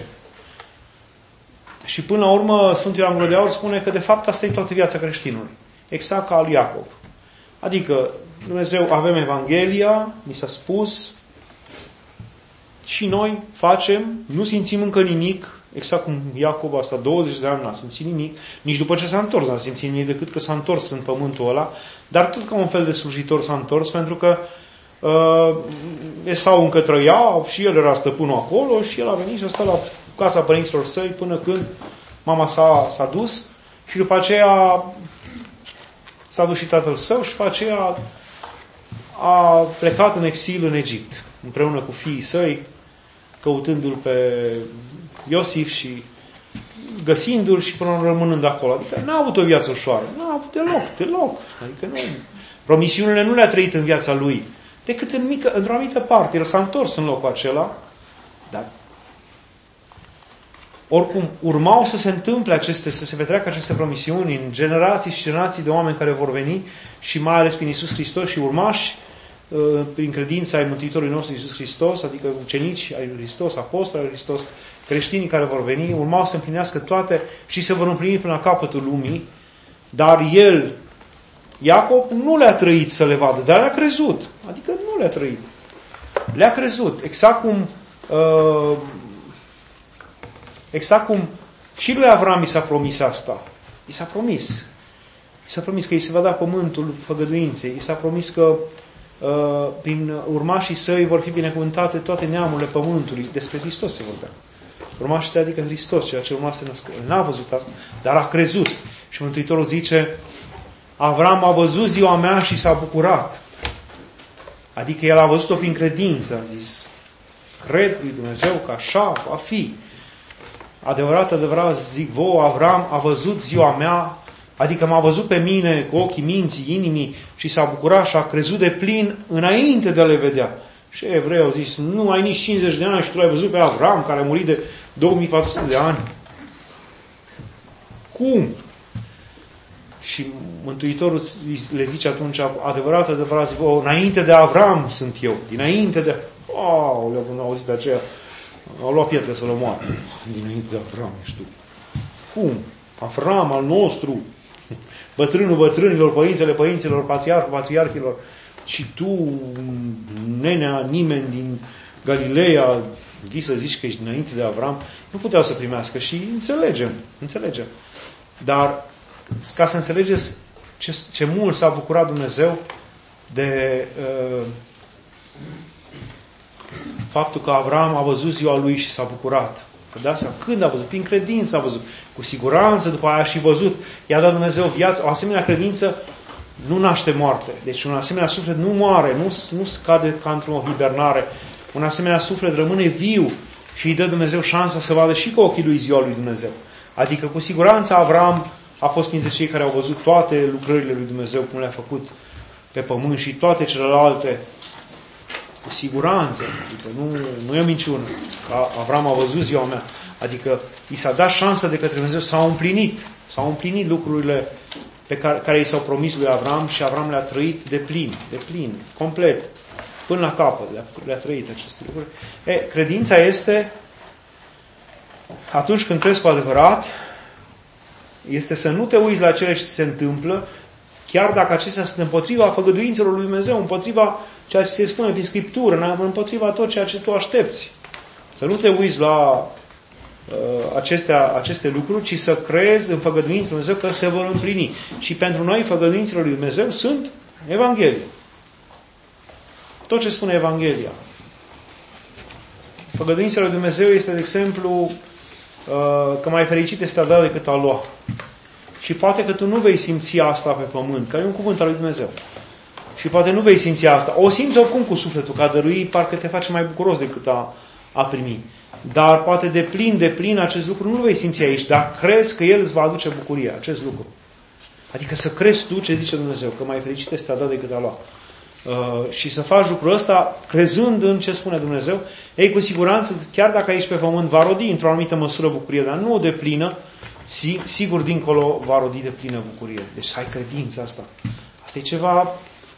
S1: Și până la urmă, Sfântul Ioan Gură de Aur spune că de fapt asta e toată viața creștinului. Exact ca al lui Iacov. Adică, Dumnezeu, avem Evanghelia, mi s-a spus, și noi facem, nu simțim încă nimic, exact cum Iacov asta douăzeci de ani n-a simțit nimic, nici după ce s-a întors n-a simțit nimic, decât că s-a întors în pământul ăla, dar tot ca un fel de slujitor s-a întors, pentru că uh, Esau încă trăia și el era stăpânul acolo și el a venit și a stat la casa părinților săi până când mama sa s-a dus și după aceea s-a dus și tatăl său și după aceea a plecat în exil în Egipt, împreună cu fiii săi, căutându-l pe Iosif și găsindu-l și până rămânând acolo. Adică n-a avut o viață ușoară. N-a avut deloc, deloc. Adică nu. Promisiunile nu le-a trăit în viața lui. Decât în mică, într-o anumită parte. El s-a întors în locul acela. Dar oricum urmau să se întâmple aceste, să se petreacă aceste promisiuni în generații și generații de oameni care vor veni și mai ales prin Iisus Hristos și urmași prin credința ai Mântuitorului nostru Iisus Hristos, adică ucenici ai lui Hristos, apostoli ai lui Hristos, creștinii care vor veni, urmau să împlinească toate și se vor împlini până la capătul lumii, dar el, Iacov, nu le-a trăit să le vadă, dar le-a crezut. Adică nu le-a trăit. Le-a crezut. Exact cum uh, exact cum și lui Avram i s-a promis asta. I s-a promis. I s-a promis că îi se va da pământul făgăduinței. I s-a promis că Uh, prin urmașii săi vor fi binecuvântate toate neamurile pământului. Despre Hristos se vorbea. Urmașii săi adică Hristos, ceea ce urma să nască. El n-a văzut asta, dar a crezut. Și Mântuitorul zice, Avram a văzut ziua mea și s-a bucurat. Adică el a văzut-o prin credință. A zis, cred lui Dumnezeu că așa va fi. Adevărat, adevărat, zic vouă, Avram a văzut ziua mea, adică m-a văzut pe mine cu ochii minții, inimii și s-a bucurat și a crezut de plin înainte de a le vedea. Și evrei au zis, nu ai nici cincizeci de ani și tu l-ai văzut pe Avram care a murit de două mii patru sute de ani. Cum? Și Mântuitorul le zice atunci, adevărat, adevărat, zic, oh, înainte de Avram sunt eu. Dinainte de... Oh, le-au auzit de aceea. Au luat pietre să-l omoare. Dinainte de Avram ești tu. Cum? Avram al nostru, bătrânul bătrânilor, părintele părinților, patriarhul patriarhilor, și tu, nenea, nimeni din Galileea, vii să zici că ești înainte de Avram, nu puteau să primească și înțelegem, înțelegem. Dar ca să înțelegeți ce, ce mult s-a bucurat Dumnezeu de uh, faptul că Avram a văzut ziua lui și s-a bucurat. Da? Când a văzut? Prin credință a văzut. Cu siguranță, după aia a și văzut. I-a dat Dumnezeu viață. O asemenea credință nu naște moarte. Deci un asemenea suflet nu moare, nu, nu scade ca într-o hibernare. Un asemenea suflet rămâne viu și îi dă Dumnezeu șansa să vadă și cu ochii lui ziua lui Dumnezeu. Adică cu siguranță Avram a fost printre cei care au văzut toate lucrările lui Dumnezeu, cum le-a făcut pe pământ și toate celelalte. Cu siguranță. Adică nu, nu e o minciună. Avram a văzut ziua mea. Adică i s-a dat șansa de către Dumnezeu, s-au împlinit. S-au împlinit lucrurile pe care, care i s-au promis lui Avram și Avram le-a trăit de plin, de plin, complet, până la capăt, le-a, le-a trăit aceste lucruri. E, credința este, atunci când crezi cu adevărat, este să nu te uiți la cele ce se întâmplă, chiar dacă acestea sunt împotriva făgăduințelor lui Dumnezeu, împotriva ceea ce se spune prin Scriptură, împotriva tot ceea ce tu aștepți. Să nu te uiți la uh, acestea, aceste lucruri, ci să crezi în făgăduințele lui Dumnezeu că se vor împlini. Și pentru noi făgăduințele lui Dumnezeu sunt Evanghelia. Tot ce spune Evanghelia. Făgăduințele lui Dumnezeu este, de exemplu, uh, că mai fericit este a da decât a lua. Și poate că tu nu vei simți asta pe pământ, că e un cuvânt al lui Dumnezeu. Și poate nu vei simți asta. O simți oricum cu sufletul, că a dărui parcă te face mai bucuros decât a, a primi. Dar poate de plin, de plin acest lucru nu vei simți aici, dar crezi că El îți va aduce bucuria, acest lucru. Adică să crezi tu ce zice Dumnezeu, că mai fericit este a da decât a lua. Uh, și să faci lucrul ăsta crezând în ce spune Dumnezeu, ei cu siguranță, chiar dacă aici pe pământ va rodi într-o anumită măsură bucurie, dar nu de plină, sigur dincolo va rodi de plină bucurie. Deci să ai credința asta. Asta e ceva,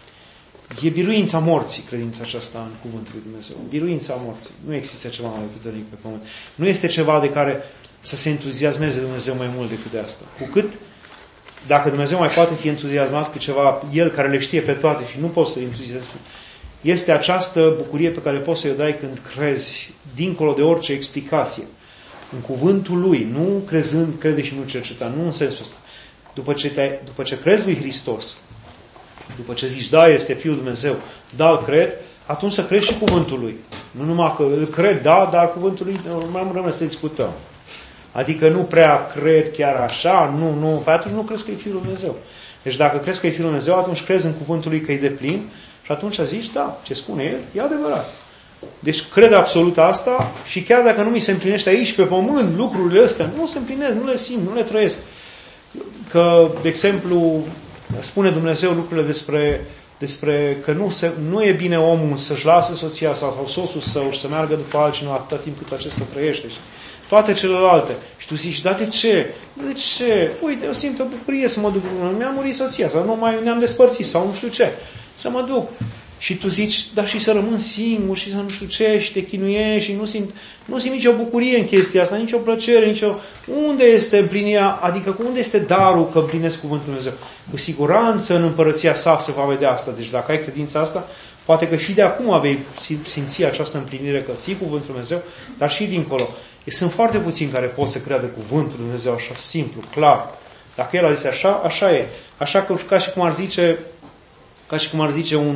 S1: e biruința morții, credința aceasta în cuvântul lui Dumnezeu. Biruința morții. Nu există ceva mai puternic pe pământ. Nu este ceva de care să se entuziasmeze Dumnezeu mai mult decât de asta. Cu cât, dacă Dumnezeu mai poate fi entuziasmat cu ceva, El care le știe pe toate și nu poți să-i entuziasmezi, este această bucurie pe care poți să-i o dai când crezi, dincolo de orice explicație, în cuvântul Lui, nu crezând, crede și nu cerceta, nu în sensul ăsta. După ce, te, după ce crezi lui Hristos, după ce zici, da, este Fiul Dumnezeu, da, îl cred, atunci să crezi și cuvântul Lui. Nu numai că îl cred, da, dar cuvântul Lui mai rămâne să discutăm. Adică nu prea cred chiar așa, nu, nu, păi atunci nu crezi că e Fiul Dumnezeu. Deci dacă crezi că e Fiul Dumnezeu, atunci crezi în cuvântul Lui că e de plin și atunci zici, da, ce spune El, e adevărat. Deci cred absolut asta și chiar dacă nu mi se împlinește aici pe pământ, lucrurile astea nu se împlinesc, nu le simt, nu le trăiesc. Că, de exemplu, spune Dumnezeu lucrurile despre, despre că nu, se, nu e bine omul să-și lasă soția sau soțul său și să meargă după altcineva atâta timp cât acesta trăiește. Toate celelalte. Și tu zici, da, de ce? De ce? Uite, eu simt o bucurie să mă duc. Mi-a murit soția sau nu mai ne-am despărțit sau nu știu ce. Să mă duc. Și tu zici, da, și să rămân singur și să nu știu ce și te chinuiești și nu simt, nu simt nicio bucurie în chestia asta, nicio plăcere, nicio... Unde este împlinirea, adică unde este darul că împlinesc cuvântul Dumnezeu? Cu siguranță în împărăția sa se va vedea asta. Deci dacă ai credința asta, poate că și de acum vei simți această împlinire că ții cuvântul Dumnezeu, dar și dincolo. Sunt foarte puțini care pot să creadă cuvântul Dumnezeu așa simplu, clar. Dacă El a zis așa, așa e. Așa că ca și cum ar zice, ca și cum ar zice un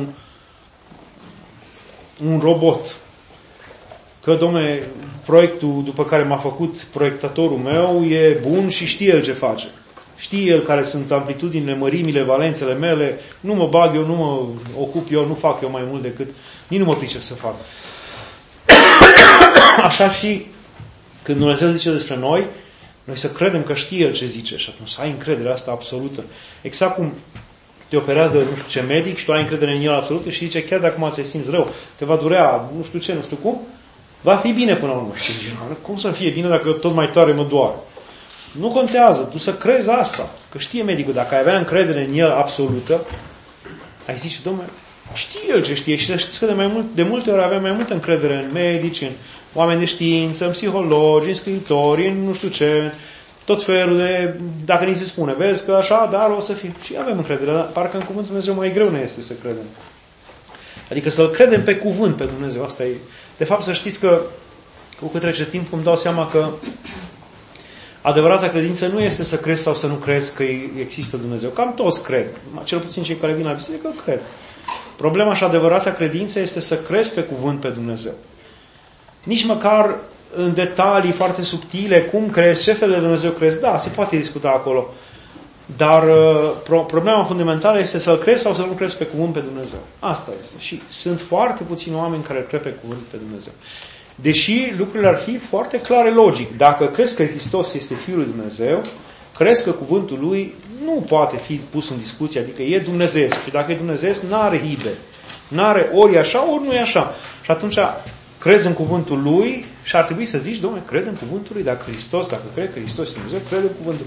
S1: un robot. Că, dom'le, proiectul după care m-a făcut proiectatorul meu e bun și știe el ce face. Știe el care sunt amplitudinile, mărimile, valențele mele, nu mă bag eu, nu mă ocup eu, nu fac eu mai mult decât, nici nu mă pricep să fac. Așa și când Dumnezeu zice despre noi, noi să credem că știe El ce zice și atunci să ai încrederea asta absolută. Exact cum te operează nu știu ce medic și tu ai încredere în el absolută și zice, chiar dacă acum te simți rău, te va durea, nu știu ce, nu știu cum, va fi bine până la urmă. Știi, cum să fie bine dacă tot mai tare mă doare? Nu contează, tu să crezi asta, că știe medicul, dacă ai avea încredere în el absolută, ai zice, domnule, știe el ce știe și să știți că de, mai mult, de multe ori avea mai multă încredere în medici, în oameni de știință, în psihologi, în scriitori, în nu știu ce, tot felul de, dacă ni se spune, vezi că așa, dar o să fie. Și avem încredere, dar parcă în cuvântul Dumnezeu mai greu ne este să credem. Adică să-L credem pe cuvânt pe Dumnezeu. Asta e. De fapt, să știți că cu cât trece timp îmi dau seama că adevărata credință nu este să crezi sau să nu crezi că există Dumnezeu. Cam toți cred. Cel puțin cei care vin la biserică cred. Problema și adevărata credință este să crezi pe cuvânt pe Dumnezeu. Nici măcar în detalii foarte subtile, cum crezi, ce fel de Dumnezeu crezi, da, se poate discuta acolo. Dar pro- problema fundamentală este să-L crezi sau să nu crezi pe cuvânt pe Dumnezeu. Asta este. Și sunt foarte puțini oameni care cred pe cuvânt pe Dumnezeu. Deși lucrurile ar fi foarte clare logic. Dacă crezi că Hristos este Fiul lui Dumnezeu, crezi că cuvântul Lui nu poate fi pus în discuție, adică e Dumnezeiesc. Și dacă e Dumnezeiesc, n-are hibe. N-are ori e așa, ori nu e așa. Și atunci crezi în cuvântul Lui și ar trebui să zici, dom'le, cred în cuvântul Lui. Dacă Hristos, dacă cred că Hristos este Dumnezeu, cred în cuvântul Lui.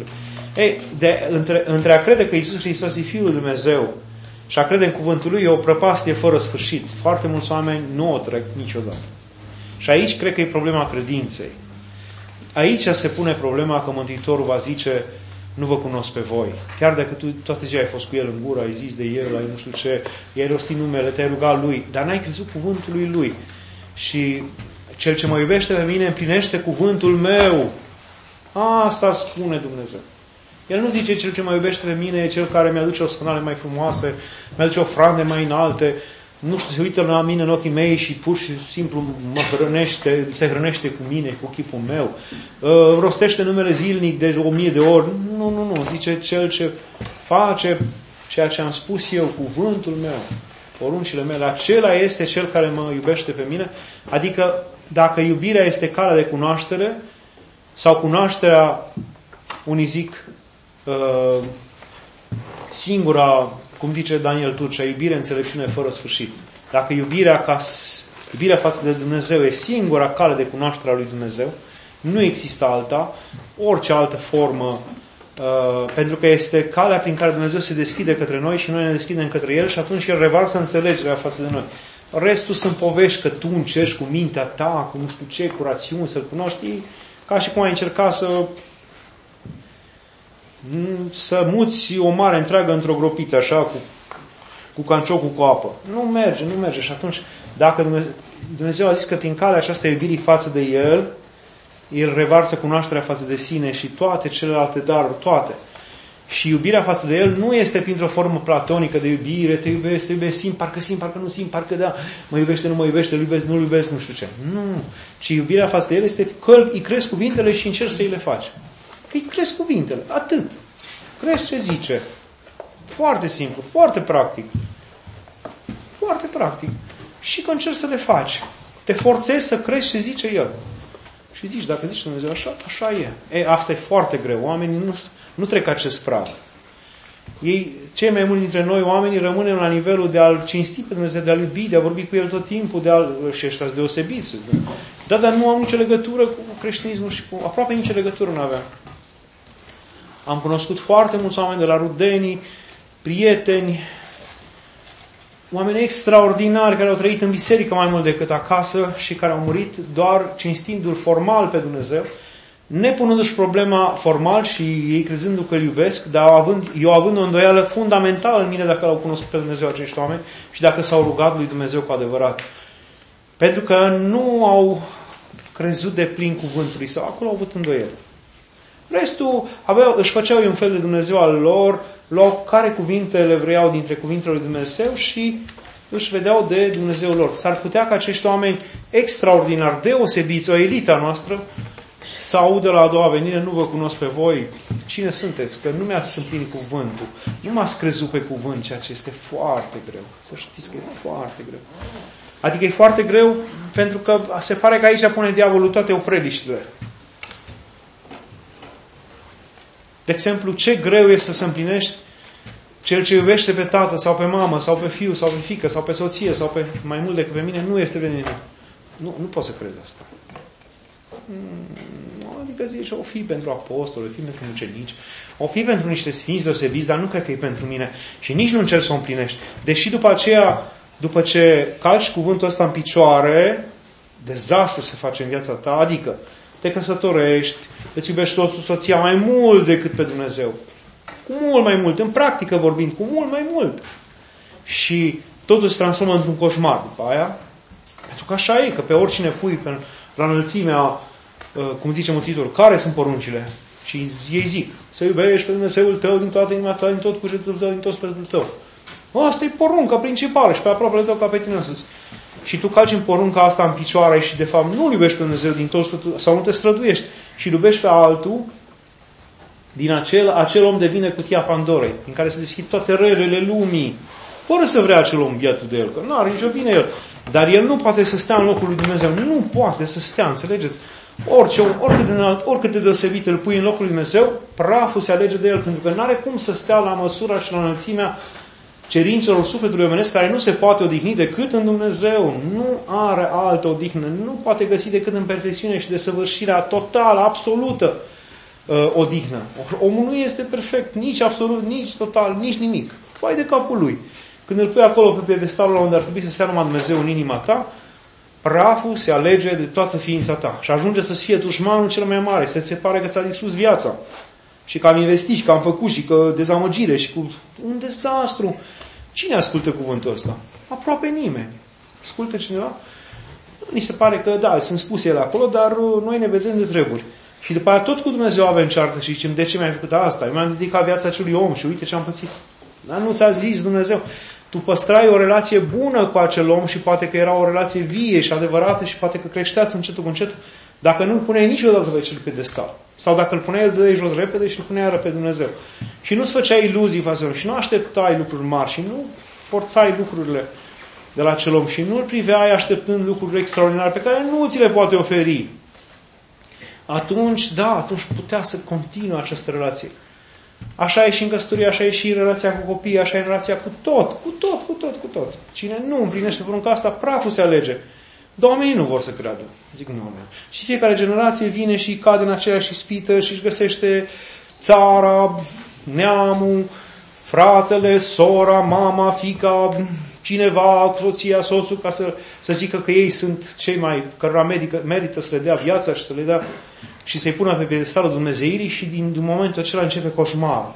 S1: Ei, de, între, între a crede că Iisus Hristos e Fiul lui Dumnezeu și a crede în cuvântul Lui e o prăpastie fără sfârșit. Foarte mulți oameni nu o trec niciodată. Și aici cred că e problema credinței. Aici se pune problema că Mântuitorul va zice: nu vă cunosc pe voi. Chiar dacă tu toată ziua ai fost cu El în gură, ai zis de El, ai nu știu ce, i-ai rostit numele, te-ai rugat Lui, dar n-ai crezut cuvântul Lui Lui. Și cel ce mă iubește pe mine împlinește cuvântul meu. Asta spune Dumnezeu. El nu zice cel ce mă iubește pe mine e cel care mi-aduce o sfânale mai frumoase, mi-aduce ofrande mai înalte, nu știu, se uită la mine în ochii mei și pur și simplu mă hrănește, se hrănește cu mine, cu chipul meu, uh, rostește numele zilnic de o mie de ori. Nu, nu, nu. Zice cel ce face ceea ce am spus eu, cuvântul meu, poruncile mele, acela este cel care mă iubește pe mine. Adică dacă iubirea este calea de cunoaștere sau cunoașterea, unii zic, uh, singura, cum zice Daniel Turcea, iubire, înțelepciune fără sfârșit. Dacă iubirea, ca, iubirea față de Dumnezeu e singura cale de cunoaștere a lui Dumnezeu, nu există alta, orice altă formă, uh, pentru că este calea prin care Dumnezeu se deschide către noi și noi ne deschidem către El și atunci El revarsă înțelegerea față de noi. Restul sunt povești că tu încerci cu mintea ta, cu nu știu ce, cu rațiuni, să-L cunoști, ca și cum ai încerca să să muți o mare întreagă într-o gropiță, așa, cu, cu canciocul cu apă. Nu merge, nu merge. Și atunci, dacă Dumnezeu, Dumnezeu a zis că prin calea aceasta iubirii față de El, El revarsă cunoașterea față de sine și toate celelalte daruri, toate. Și iubirea față de El nu este printr-o formă platonică de iubire, te iubesc, te iubesc, simt, parcă simt, parcă nu simt, parcă da, mă iubește, nu mă iubește, îl iubesc, nu-l iubesc, nu știu ce. Nu, ci iubirea față de El este că îi crezi cuvintele și încerci să îi le faci. Că îi crezi cuvintele, atât. Crezi ce zice. Foarte simplu, foarte practic. Foarte practic. Și că încerci să le faci. Te forțezi să crezi ce zice El. Și zici, dacă zici Dumnezeu așa, așa e. E, asta e foarte greu. Oamenii nu, nu trec acest prag. Ei, cei mai mulți dintre noi, oamenii, rămânem la nivelul de a-L cinsti pe Dumnezeu, de a-L iubi, de a vorbi cu El tot timpul, de a-L, și ăștia deosebiți. Da, dar nu au nicio legătură cu creștinismul și cu... Aproape nicio legătură nu aveam. Am cunoscut foarte mulți oameni de la Rudenii, prieteni, oameni extraordinari care au trăit în biserică mai mult decât acasă și care au murit doar cinstindu-L formal pe Dumnezeu, nepunându-și problema formal și ei crezându că îl iubesc, dar având, eu având o îndoială fundamentală în mine dacă l-au cunoscut pe Dumnezeu acești oameni și dacă s-au rugat lui Dumnezeu cu adevărat. Pentru că nu au crezut de plin cuvântului sau acolo au avut îndoială. Restul aveau, își făceau un fel de Dumnezeu al lor, luau care cuvinte le vreau dintre cuvintele lui Dumnezeu și își vedeau de Dumnezeul lor. S-ar putea ca acești oameni extraordinar deosebiți, o elită noastră, să audă la a doua venire, nu vă cunosc pe voi, cine sunteți? Că nu mi-ați împlinit cuvântul. Nu m-ați crezut pe cuvânt, ceea ce este foarte greu. Să știți că e foarte greu. Adică e foarte greu pentru că se pare că aici pune diavolul toate opreliștile. De exemplu, ce greu este să împlinești cel ce iubește pe tată sau pe mamă sau pe fiu sau pe fiică sau pe soție sau pe mai mult decât pe mine, nu este de nimic. Nu, nu poți să crezi asta. Adică zici, o fi pentru apostoli, o fi pentru mucenici, o fi pentru niște sfinți deosebiți, dar nu cred că e pentru mine. Și nici nu încerci să o împlinești. Deși după aceea, după ce calci cuvântul ăsta în picioare, dezastru se face în viața ta, adică te căsătorești, îți iubești soțul, soția mai mult decât pe Dumnezeu. Cu mult mai mult, în practică vorbind, cu mult mai mult. Și totul se transformă într-un coșmar după aia, pentru că așa e, că pe oricine pui pe, la înălțimea, cum zice Mântuitorul, care sunt poruncile? Și ei zic, să iubești pe Dumnezeul tău din toată inima ta, din tot cugetul tău, din tot spiritul tău. Asta e porunca principală și pe aproapele tău ca pe tine însuți. Și tu calci în porunca asta în picioare și de fapt nu iubești pe Dumnezeu din tot spiritul sau nu te străduiești și iubești pe altul, din acel, acel om devine cutia Pandorei, în care se deschid toate relele lumii, fără să vrea acel om bietul de el, că nu are nicio vină el. Dar el nu poate să stea în locul lui Dumnezeu. Nu poate să stea, înțelegeți? Orice om, oricât de înalt, oricât de deosebit îl pui în locul lui Dumnezeu, praful se alege de el, pentru că nu are cum să stea la măsura și la înălțimea cerințelor sufletului omenesc, care nu se poate odihni decât în Dumnezeu. Nu are altă odihnă. Nu poate găsi decât în perfecțiune și desăvârșirea totală, absolută. uh, odihnă. Omul nu este perfect, nici absolut, nici total, nici nimic. Vai de capul lui. Când îl pui acolo pe piedestalul unde ar trebui să stea numai Dumnezeu în inima ta, praful se alege de toată ființa ta și ajunge să-ți fie dușmanul cel mai mare, să se pare că ți-a distrus viața și că am investit și că am făcut și că dezamăgire și cu un dezastru. Cine ascultă cuvântul ăsta? Aproape nimeni. Ascultă cineva? Ni se pare că, da, sunt spuse ele acolo, dar noi ne vedem de treburi. Și după aia tot cu Dumnezeu avem ceartă și zicem, de ce mi-ai făcut asta? Eu mi-am dedicat viața acelui om și uite ce am pățit. Dar nu ți-a zis Dumnezeu. Tu păstrai o relație bună cu acel om și poate că era o relație vie și adevărată și poate că creșteați încetul cu încetul, dacă nu îl puneai niciodată pe cel pedestal. Sau dacă îl puneai, îl dădeai jos repede și îl puneai iară pe Dumnezeu. Și nu-ți făceai iluzii față de om și nu așteptai lucruri mari și nu forțai lucrurile de la acel om și nu îl priveai așteptând lucruri extraordinare pe care nu ți le poate oferi. Atunci, da, atunci putea să continue această relație. Așa e și în căsătorie, așa e și în relația cu copiii, așa e în relația cu tot, cu tot, cu tot, cu tot. Cine nu împlinește porunca asta, praful se alege. Dar oamenii nu vor să creadă. Zic, nu, oameni. Și fiecare generație vine și cade în aceeași ispită și își găsește țara, neamul, fratele, sora, mama, fiica, cineva, soția, soțul, ca să, să zică că ei sunt cei mai, cărora merită, merită să le dea viața și să le dea și să-i pună pe piedestalul dumnezeirii și din, din momentul acela începe coșmarul.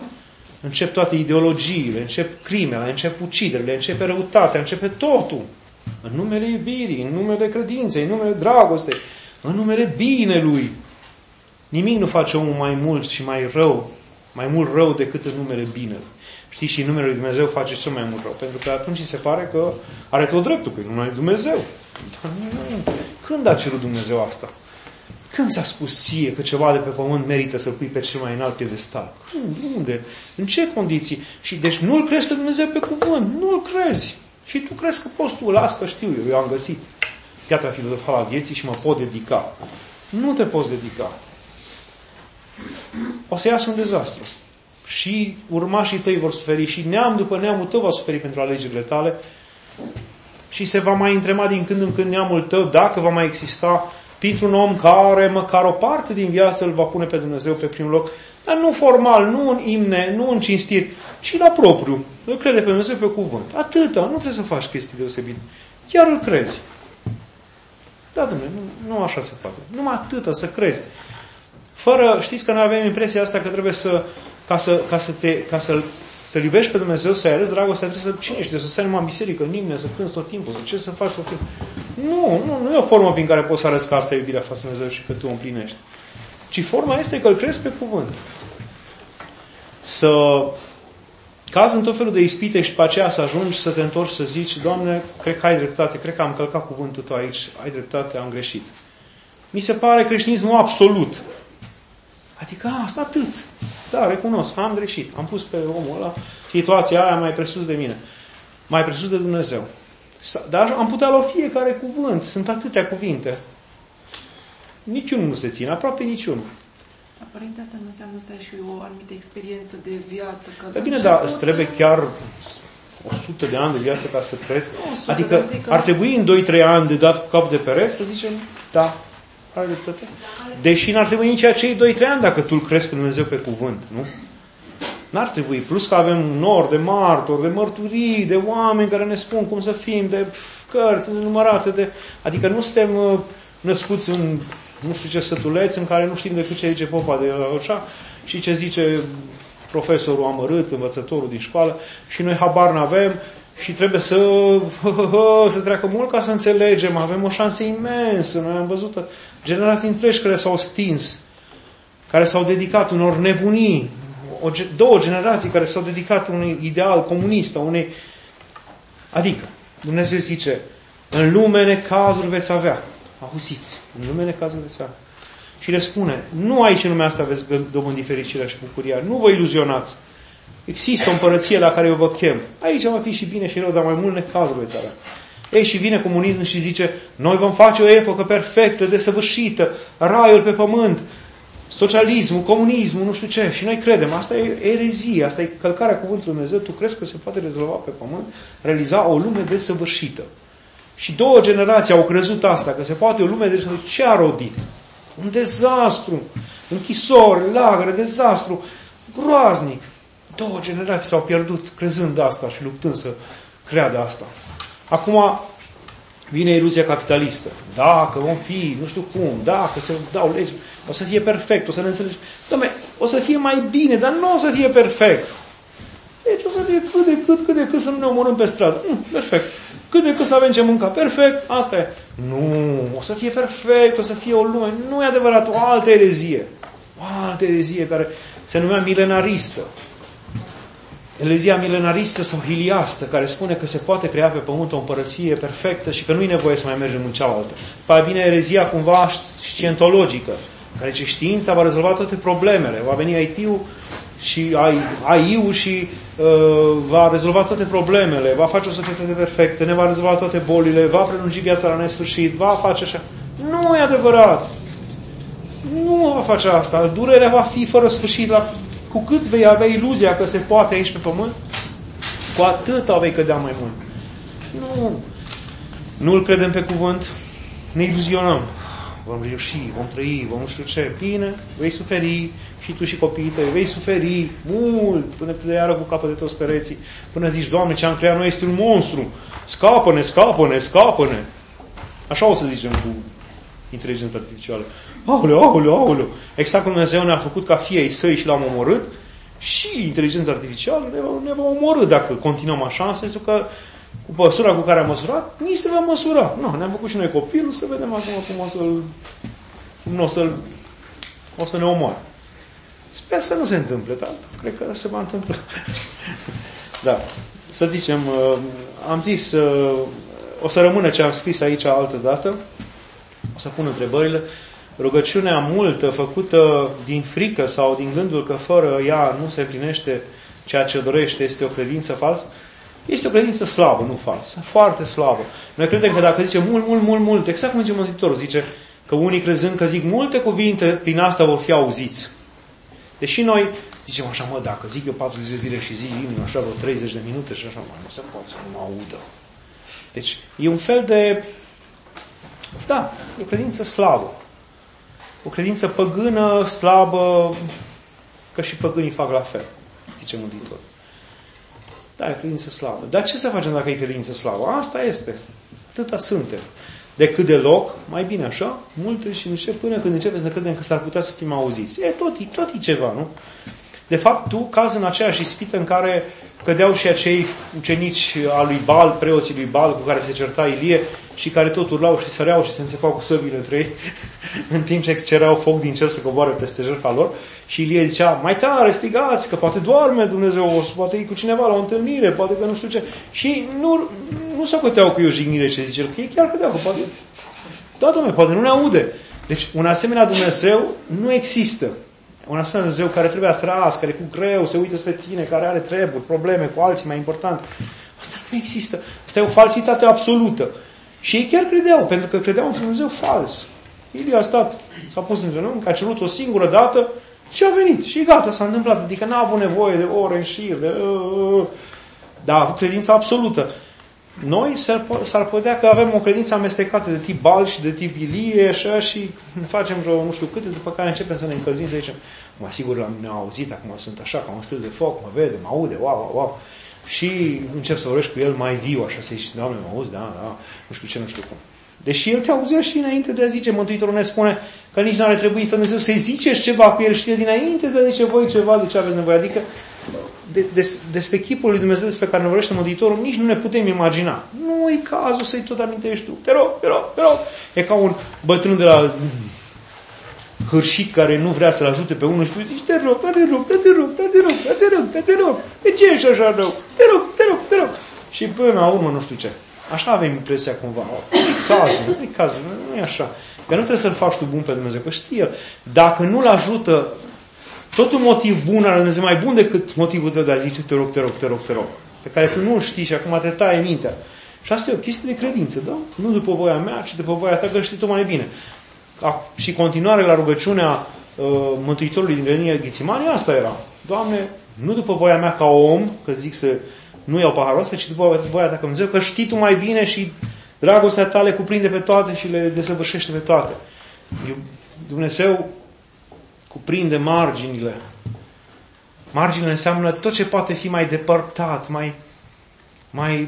S1: Încep toate ideologiile, încep crimele, încep uciderile, începe răutatea, începe totul. În numele iubirii, în numele credinței, în numele dragostei, în numele binelui. Nimic nu face omul mai mult și mai rău, mai mult rău decât în numele binelui. Știi, și în numele lui Dumnezeu face cel mai mult rău. Pentru că atunci se pare că are tot dreptul, că e numele lui Dumnezeu. Dar nu, când a cerut Dumnezeu asta? Când ți-a spus ție că ceva de pe pământ merită să pui pe cel mai înalt piedestal? Când? Unde? În ce condiții? Și deci nu-L crezi pe Dumnezeu pe cuvânt. Nu-L crezi. Și tu crezi că poți tu, las că știu eu, eu am găsit piatra filozofală a vieții și mă pot dedica. Nu te poți dedica. O să iasă un dezastru. Și urmașii tăi vor suferi și neam după neamul tău va suferi pentru alegerile tale și se va mai întrema din când în când neamul tău dacă va mai exista printr-un om care măcar o parte din viață îl va pune pe Dumnezeu pe primul loc, dar nu formal, nu în imne, nu în cinstiri, ci la propriu. Îl crede pe Dumnezeu pe cuvânt. Atâta, nu trebuie să faci chestii deosebite. Chiar îl crezi. Da, Dumnezeu, nu, nu așa se poate. Numai atâta, să crezi. Fără, știți că noi avem impresia asta că trebuie să, ca să, ca să te, ca să-l, să-l iubești pe Dumnezeu, să-i arăți dragostea, trebuie să, cine ești, să stai numai în biserică, în imne, să cânți tot timpul, ce să faci tot timpul. Nu, nu, nu e o formă prin care poți să arăți că asta e iubirea față de Dumnezeu și că tu o împlinești. Ci forma este că îl crezi pe cuvânt. Să cazi în tot felul de ispite și după aceea să ajungi să te întorci să zici, Doamne, cred că ai dreptate, cred că am călcat cuvântul Tău aici, ai dreptate, am greșit. Mi se pare creștinismul absolut. Adică, asta atât. Da, recunosc, am greșit. Am pus pe omul ăla situația aia mai presus de mine. Mai presus de Dumnezeu. Dar am putea lua fiecare cuvânt. Sunt atâtea cuvinte. Niciunul nu se ține, aproape niciunul.
S2: Dar, părinte, asta nu înseamnă să ai și o anumită experiență de viață. Că
S1: e bine, dar îți trebuie chiar o sută de ani de viață ca să crezi. Adică ar trebui în doi trei ani de dat cu cap de pereți să zicem, da, are dreptate. Deși n-ar trebui nici acei doi trei ani dacă tu îl crezi pe Dumnezeu pe cuvânt, nu? N-ar trebui. Plus că avem un nor de martori, de mărturii, de oameni care ne spun cum să fim, de cărți nenumărate, de... adică nu suntem uh, născuți în nu știu ce sătuleți în care nu știm decât ce zice popa de așa și ce zice profesorul amărât, învățătorul din școală și noi habar n-avem și trebuie să să treacă mult ca să înțelegem. Avem o șansă imensă. Noi am văzut generații întregi care s-au stins, care s-au dedicat unor nebunii, o, două generații care s-au dedicat unui ideal comunist, unei... Adică, Dumnezeu zice, în lume necazuri veți avea. Auziți, în lume necazuri veți avea. Și le spune, nu aici în lumea asta veți dobândi fericirea și bucuria, nu vă iluzionați. Există o împărăție la care eu vă chem. Aici va fi și bine și rău, dar mai mult necazuri veți avea. Ei, și vine comunismul și zice, noi vom face o epocă perfectă, desăvârșită, raiul pe pământ, socialismul, comunismul, nu știu ce. Și noi credem, asta e erezie, asta e călcarea cuvântului Dumnezeu. Tu crezi că se poate rezolva pe pământ, realiza o lume desăvârșită. Și două generații au crezut asta, că se poate o lume desăvârșită. Ce a rodit? Un dezastru. închisori, lagăre, dezastru, groaznic. Două generații s-au pierdut crezând asta și luptând să creadă asta. Acum vine iluzia capitalistă. Dacă vom fi, nu știu cum, dacă se dau legi, o să fie perfect, o să ne înțelegi. Doamne, o să fie mai bine, dar nu o să fie perfect. Deci o să fie cât de cât, cât de cât să nu ne omorâm pe stradă. Mm, perfect. Cât de cât să avem ce mânca. Perfect. Asta e. Nu. O să fie perfect. O să fie o lume. Nu e adevărat. O altă erezie. O altă erezie care se numea milenaristă. Erezia milenaristă sau hiliastă, care spune că se poate crea pe pământ o împărăție perfectă și că nu e nevoie să mai mergem în cealaltă. Păi bine, erezia cumva scientologică, care zice știința va rezolva toate problemele. Va veni I T-ul și A I-ul și uh, va rezolva toate problemele, va face o societate perfectă, ne va rezolva toate bolile, va prelungi viața la nesfârșit, va face așa. Nu e adevărat! Nu va face asta. Durerea va fi fără sfârșit. La... Cu cât vei avea iluzia că se poate aici pe pământ, cu atât vei cădea mai mult. Nu. Nu-L credem pe cuvânt, ne iluzionăm. Vom reuși, vom trăi, vom nu știu ce. Bine, vei suferi și tu și copiii tăi, vei suferi mult până te iară cu capul de toți pereții, până zici, Doamne, ce am creat noi este un monstru. Scapă-ne, scapă-ne, scapă-ne. Așa o să zicem cu inteligența artificială. Aoleu, aoleu, aoleu. Exact cum Dumnezeu ne-a făcut ca fiii săi și l-am omorât, și inteligența artificială ne va, ne va omorâ dacă continuăm așa, în sensul că cu măsura cu care am măsurat, nici se va măsura. Nu, ne-am făcut și noi copilul, să vedem acum cum o să-l, cum o să-l, o să ne omoare. Sper să nu se întâmple, dar cred că se va întâmpla. Da. Să zicem, am zis, o să rămână ce am scris aici altă dată, o să pun întrebările. Rugăciunea multă, făcută din frică sau din gândul că fără ea nu se împlinește ceea ce dorește, este o credință falsă. Este o credință slabă, nu falsă. Foarte slabă. Noi credem că dacă zice mult, mult, mult, mult, exact cum zice Mântuitorul, zice că unii crezând că zic multe cuvinte, prin asta vor fi auziți. Deși noi zicem așa, mă, dacă zic eu patruzeci de zile și zic imnul așa vreo treizeci de minute și așa, mă, nu se poate să nu mă audă. Deci e un fel de, da, e o credință slabă. O credință păgână, slabă, că și păgânii fac la fel, zice Mântuitorul. Da, e credință slabă. Dar ce să facem dacă e credință slabă? Asta este. Atâta suntem. Decât deloc, mai bine așa, multe și nu știu, până când începem să credem că s-ar putea să fim auziți. E tot, e tot e ceva, nu? De fapt, tu cazi în aceeași ispită în care cădeau și acei ucenici al lui Bal, preoții lui Bal, cu care se certa Ilie și care tot urlau și săreau și se înțepau cu săbile între ei, în timp ce cereau foc din cer să coboare peste jertfa lor. Și Ilie zicea, mai tare, strigați, că poate doarme Dumnezeu, poate e cu cineva la o întâlnire, poate că nu știu ce. Și nu, nu se coteau cu o jignire ce zice, că ei chiar cădeau, că poate... Da, Doamne, poate nu ne aude. Deci, un asemenea Dumnezeu nu există. Un asemenea Dumnezeu care trebuie atras, care cu greu se uită spre tine, care are treburi, probleme cu alții mai importante. Asta nu există. Asta e o falsitate absolută. Și ei chiar credeau, pentru că credeau într-un Dumnezeu fals. Ilie a stat, s-a pus în genunchi, a cerut o singură dată și a venit. Și gata, s-a întâmplat. Adică n-a avut nevoie de ore în șir, de... Dar a avut credință absolută. Noi s-ar putea că avem o credință amestecată de tip Bal și de tip Ilie, așa, și facem vreo nu știu câte, după care începem să ne încălzim, să zicem, mă, sigur ne-au auzit, acum sunt așa, ca un stil de foc, mă vede, mă aude, wow, wow, wow. Și încep să vorbești cu el mai viu, așa, să zici, Doamne, mă auzi, da, da, nu știu ce, nu știu cum. Deși el te auzea și înainte de a zice, Mântuitorul ne spune că nici n-are trebui să Dumnezeu să-i ziceți ceva cu el, știe dinainte de a zice voi ceva de ce aveți nevoie. Adică de, des, despre chipul lui Dumnezeu despre care ne vorbește Mântuitorul nici nu ne putem imagina. Nu e cazul să-i tot amintești tu. Te rog, te rog, te rog. E ca un bătrân de la hârșit care nu vrea să-l ajute pe unul și tu zici, te rog, te rog, te rog, te rog, te rog, te rog. De ce ești așa rău? Te rog, te rog, te rog. Și până la urmă nu știu ce. Așa avem impresia cumva. Nu e cazul, nu e cazul, nu e așa. Că nu trebuie să-l faci tu bun pe Dumnezeu, că știe. Dacă nu-l ajută, tot un motiv bun al Dumnezeu mai bun decât motivul tău de a zice te rog, te rog, te rog, te rog. Pe care tu nu-l știi și acum te taie mintea. Și asta e o chestie de credință, da? Nu după voia mea, ci după voia ta, că știi tu mai bine. Și continuare la rugăciunea uh, Mântuitorului din grădina Ghețimani, asta era. Doamne, nu după voia mea ca om, că zic să nu iau paharul ăsta, ci după voia ta ca Dumnezeu, că știi tu mai bine și dragostea ta le cuprinde pe toate și le desăvârșește pe toate. Dumnezeu cuprinde marginile. Marginile înseamnă tot ce poate fi mai depărtat, mai, mai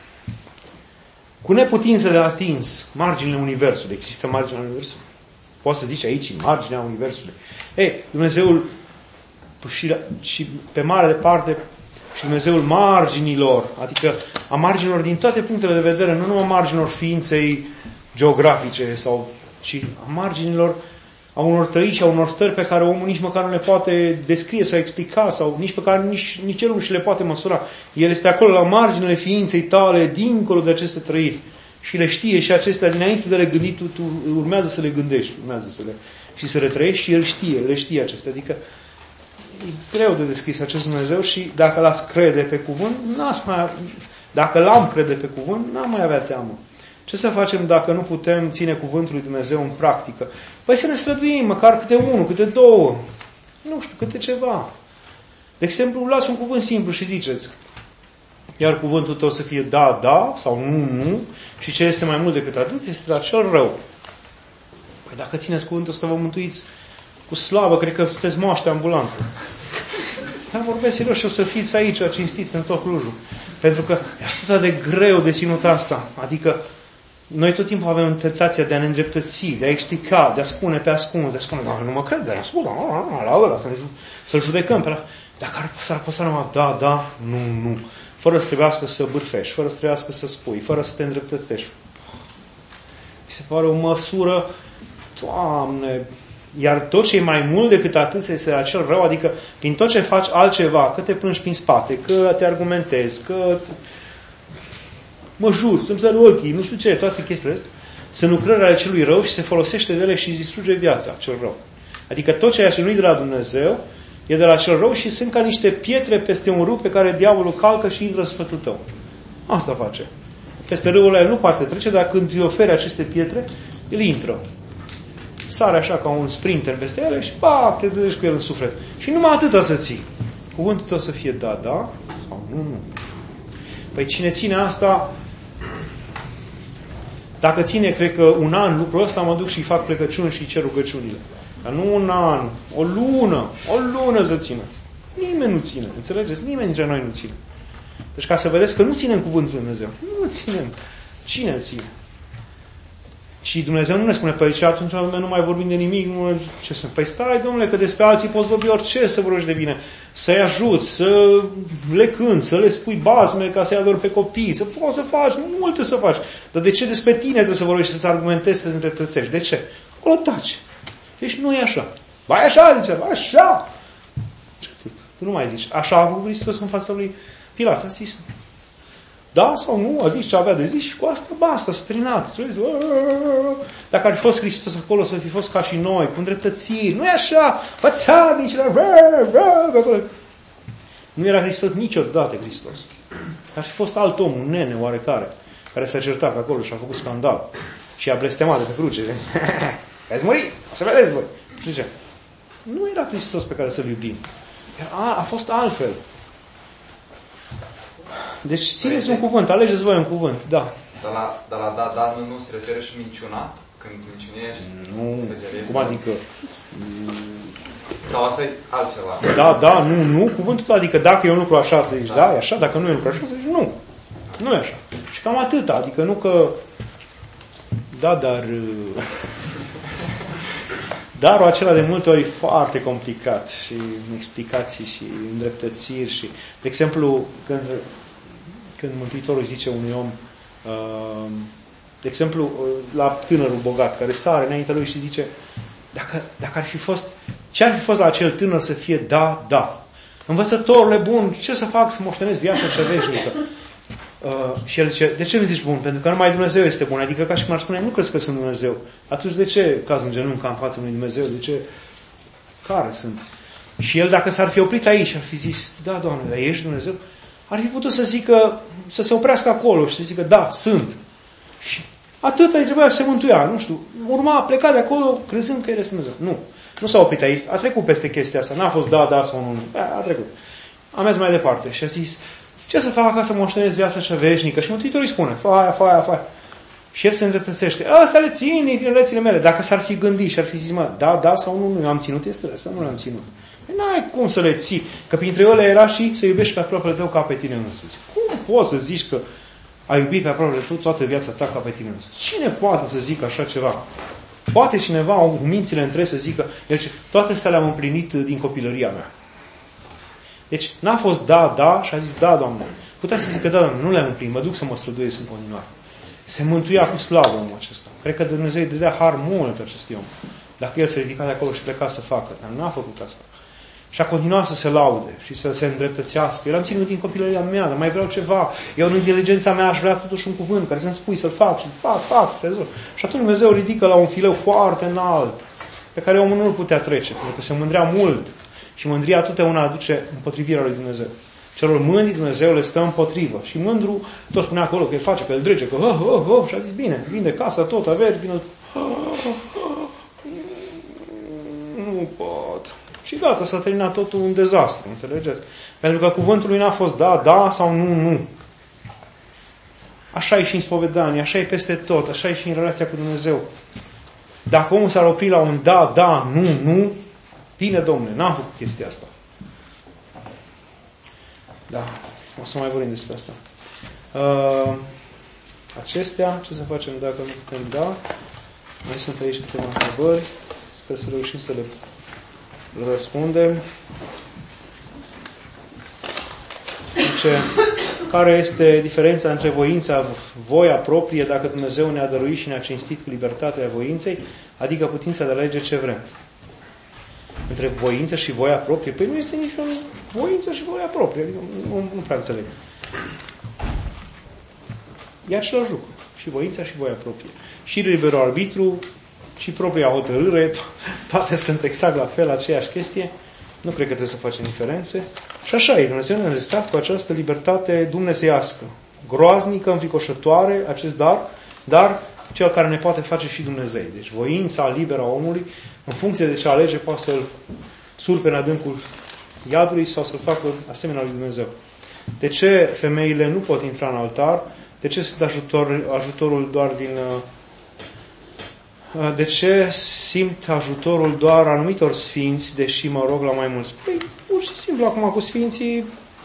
S1: cu neputință de atins. Marginile Universului. Există marginea Universului? Poți să zici aici, marginea Universului. Ei, Dumnezeul și, și pe mare departe și Dumnezeul marginilor, adică a marginilor din toate punctele de vedere, nu numai marginilor ființei geografice, sau, ci a marginilor a unor tăi și a unor stări pe care omul nici măcar nu le poate descrie sau explica, sau nici pe care nici, nici el nu și le poate măsura. El este acolo la marginile ființei tale, dincolo de aceste trăiri. Și le știe și acestea, dinainte de le gândi, tu, tu urmează să le gândești, urmează să le, și să le trăiești și el știe, le știe acestea. Adică e greu de descris acest Dumnezeu și dacă l-ați crede pe cuvânt, n-ați mai, dacă l-am crede pe cuvânt, n-am mai avea teamă. Ce să facem dacă nu putem ține cuvântul lui Dumnezeu în practică? Păi să ne străduim, măcar câte unul, câte două, nu știu, câte ceva. De exemplu, luați un cuvânt simplu și ziceți, iar cuvântul tău să fie da, da, sau nu, nu, și ce este mai mult decât atât, este la cel rău. Păi dacă țineți cuvântul ăsta, vă mântuiți cu slavă, cred că sunteți moaște ambulantă. Dar vorbesc serios și o să fiți aici, cinstiți în tot Clujul. Pentru că e atât de greu de ținut asta. Adică noi tot timpul avem tentația de a ne îndreptăți, de a explica, de a spune pe ascuns, de a spune, nu mă cred, de a spune, la ăla, să-l judecăm pe ăla. Dacă s-ar păsa numai da, da, nu, nu. Fără să trebuiască să bârfești, fără să trebuiască să spui, fără să te îndreptățești. Mi se pare o măsură, Doamne, iar tot ce e mai mult decât atât este acel rău, adică prin tot ce faci altceva, că te plângi prin spate, că te argumentezi, că mă jur, să-mi sări ochii, nu știu ce, toate chestiile astea, sunt lucrări ale celui rău și se folosește de ele și îți distruge viața, cel rău. Adică tot ceea ce nu-i de la Dumnezeu e de la cel rău și sunt ca niște pietre peste un râu pe care diavolul calcă și intră în sfătul tău. Asta face. Peste râul ăla el nu poate trece, dar când îi oferi aceste pietre, el intră. Sare așa ca un sprinter peste ele și pa, te dădești cu el în suflet. Și numai atâta să ții. Cuvântul tău să fie da, da, sau nu, nu. Păi cine ține asta, dacă ține, cred că un an lucrul ăsta, mă duc și fac plecăciuni și cer rugăciunile. Dar nu un an, o lună, o lună să țină. Nimeni nu ține, înțelegeți? Nimeni dintre noi nu ține. Deci ca să vedeți că nu ținem cuvântul lui Dumnezeu. Nu ținem. Cine îl ține? Și Dumnezeu nu ne spune, păi și atunci nu mai vorbim de nimic. Nu, ce să... Păi stai, domnule, că despre alții poți vorbi orice să vorbești de bine. Să-i ajuți, să le cânti, să le spui bazme ca să-i adori pe copii, să poți să faci, multe să faci. Dar de ce despre tine trebuie să vorbești, să-ți argumentezi, să te îndreptățești? De ce? Acolo taci. Deci nu e așa. Ba așa, zice, așa. Ce atât? Tu nu mai zici. Așa a făcut Hristos în fața lui Pilat. A zis, da sau nu? A zis ce avea de zis și cu asta basta, s-a trinat. Dacă ar fi fost Hristos acolo, să fi fost ca și noi, cu îndreptățiri. Nu e așa. Fățarnici, acolo. Nu era Hristos niciodată Hristos. Ar fi fost alt om, un nene oarecare, care s-a certat pe acolo și a făcut scandal. Și a blestemat de pe cruce. Veți muri? O să vedeți voi. Nu știu ce. Nu era Hristos pe care să-L iubim. A, a fost altfel. Deci țineți un cuvânt, alegeți voi un cuvânt, da.
S3: Dar la, dar la da, da, nu, nu se referă și minciuna? Când minciunești,
S1: nu,
S3: săgerești?
S1: cum adică?
S3: Sau asta e altceva?
S1: Da, da, nu, nu, cuvântul adică dacă e un lucru așa să zici, da, da e așa, dacă nu e un lucru așa să zici, nu. Nu e așa. Și cam atâta, adică nu că da, dar darul acela de multe ori e foarte complicat și explicații și îndreptățiri și, de exemplu, când, când Mântuitorul zice unui om, uh, de exemplu, la tânărul bogat care sare înaintea lui și zice, dacă, dacă ar fi fost, ce ar fi fost la acel tânăr să fie da, da. Învățătorule bun, ce să fac să moștenesc viața cea veșnică? Uh, și el zice, de ce nu zici bun? Pentru că numai Dumnezeu este bun. Adică ca și cum ar spune, nu crezi că sunt Dumnezeu. Atunci de ce caz în genunchi ca în fața lui Dumnezeu? De ce? Care sunt? Și el dacă s-ar fi oprit aici, ar fi zis, da, Doamne, dar ești Dumnezeu? Ar fi putut să zică, să se oprească acolo și să zică, da, sunt. Și atât îi trebuia să se mântuia, nu știu, urma, pleca de acolo crezând că el este Dumnezeu. Nu. Nu s-a oprit aici, a trecut peste chestia asta. N-a fost da, da sau nu, nu. A trecut. A mers mai departe și a zis, ce să fac ca să moștenesc viața așa veșnică? Și Mântuitorul îi spune, faia, faia, faia. Și el se îndreptățește. Asta le țin din tinerețile mele. Dacă s-ar fi gândit și ar fi zis, mă, da, da sau nu, nu, am ținut, este să nu l-am ținut. N-ai cum să le ții. Că printre ele era și să iubești pe aproapele tău ca pe tine însuți. Cum poți să zici că ai iubit pe aproapele tău toată viața ta ca pe tine însuți? Cine poate să zică așa ceva? Poate cineva, cu mințile între să zică, deci toate astea le-am împlinit din copilăria mea. Deci n-a fost da, da și a zis da, Doamne. Putea să zică da, Doamne, nu le-am împlinit, mă duc să mă străduiesc în continuare. Se mântuia cu slavă omul acesta. Cred că Dumnezeu îi dădea har mult acestui om. Dacă el se ridica de acolo și pleca să facă. Dar nu a făcut asta. Și a continuat să se laude și să se îndreptățească. Eu l-am ținut din copilăria mea, dar mai vreau ceva. Eu în inteligența mea aș vrea totuși un cuvânt care să-mi spui să-l fac și fac, fac, rezolv. Și atunci Dumnezeu ridică la un fileu foarte înalt pe care omul nu-l putea trece, pentru că se mândrea mult. Și mândria totdeauna aduce împotrivirea lui Dumnezeu. Celor mândri Dumnezeu le stă împotrivă. Și mândru tot spunea acolo că el face, că îl drege, că oh, oh, oh, și a zis, bine, vinde casa, tot averi, vine... Nu pot. Și gata, s-a terminat totul un dezastru, înțelegeți? Pentru că cuvântul lui n-a fost da, da sau nu, nu. Așa e și în spovedanie, așa e peste tot, așa e și în relația cu Dumnezeu. Dacă omul s-ar opri la un da, da, nu, nu, bine, Domnule, n-am făcut chestia asta. Da, o să mai vorbim despre asta. Uh, acestea, ce să facem dacă nu putem da? Mai sunt aici câteva întrebări. Sper să reușim să le răspundem. Zice, care este diferența între voința, voia proprie, dacă Dumnezeu ne-a dăruit și ne-a cinstit cu libertatea voinței, adică putința de a alege ce vrem? Între voință și voia proprie? Păi nu este nici o voință și voia proprie. Adică nu, nu prea înțeleg. E același lucru. Și voința și voia proprie. Și liberul arbitru, și propria hotărâre, toate sunt exact la fel, aceeași chestie. Nu cred că trebuie să facem diferențe. Și așa e. Dumnezeu ne-a lăsat cu această libertate dumnezeiască. Groaznică, înfricoșătoare, acest dar, dar cel care ne poate face și Dumnezeu. Deci voința liberă a omului, în funcție de ce alege, poate să-l surpe în adâncul iadului sau să-l facă asemenea lui Dumnezeu. De ce femeile nu pot intra în altar? De ce sunt ajutor, ajutorul doar din... De ce simt ajutorul doar anumitor sfinți, deși mă rog la mai mulți? Păi, pur și simplu, acum cu sfinții...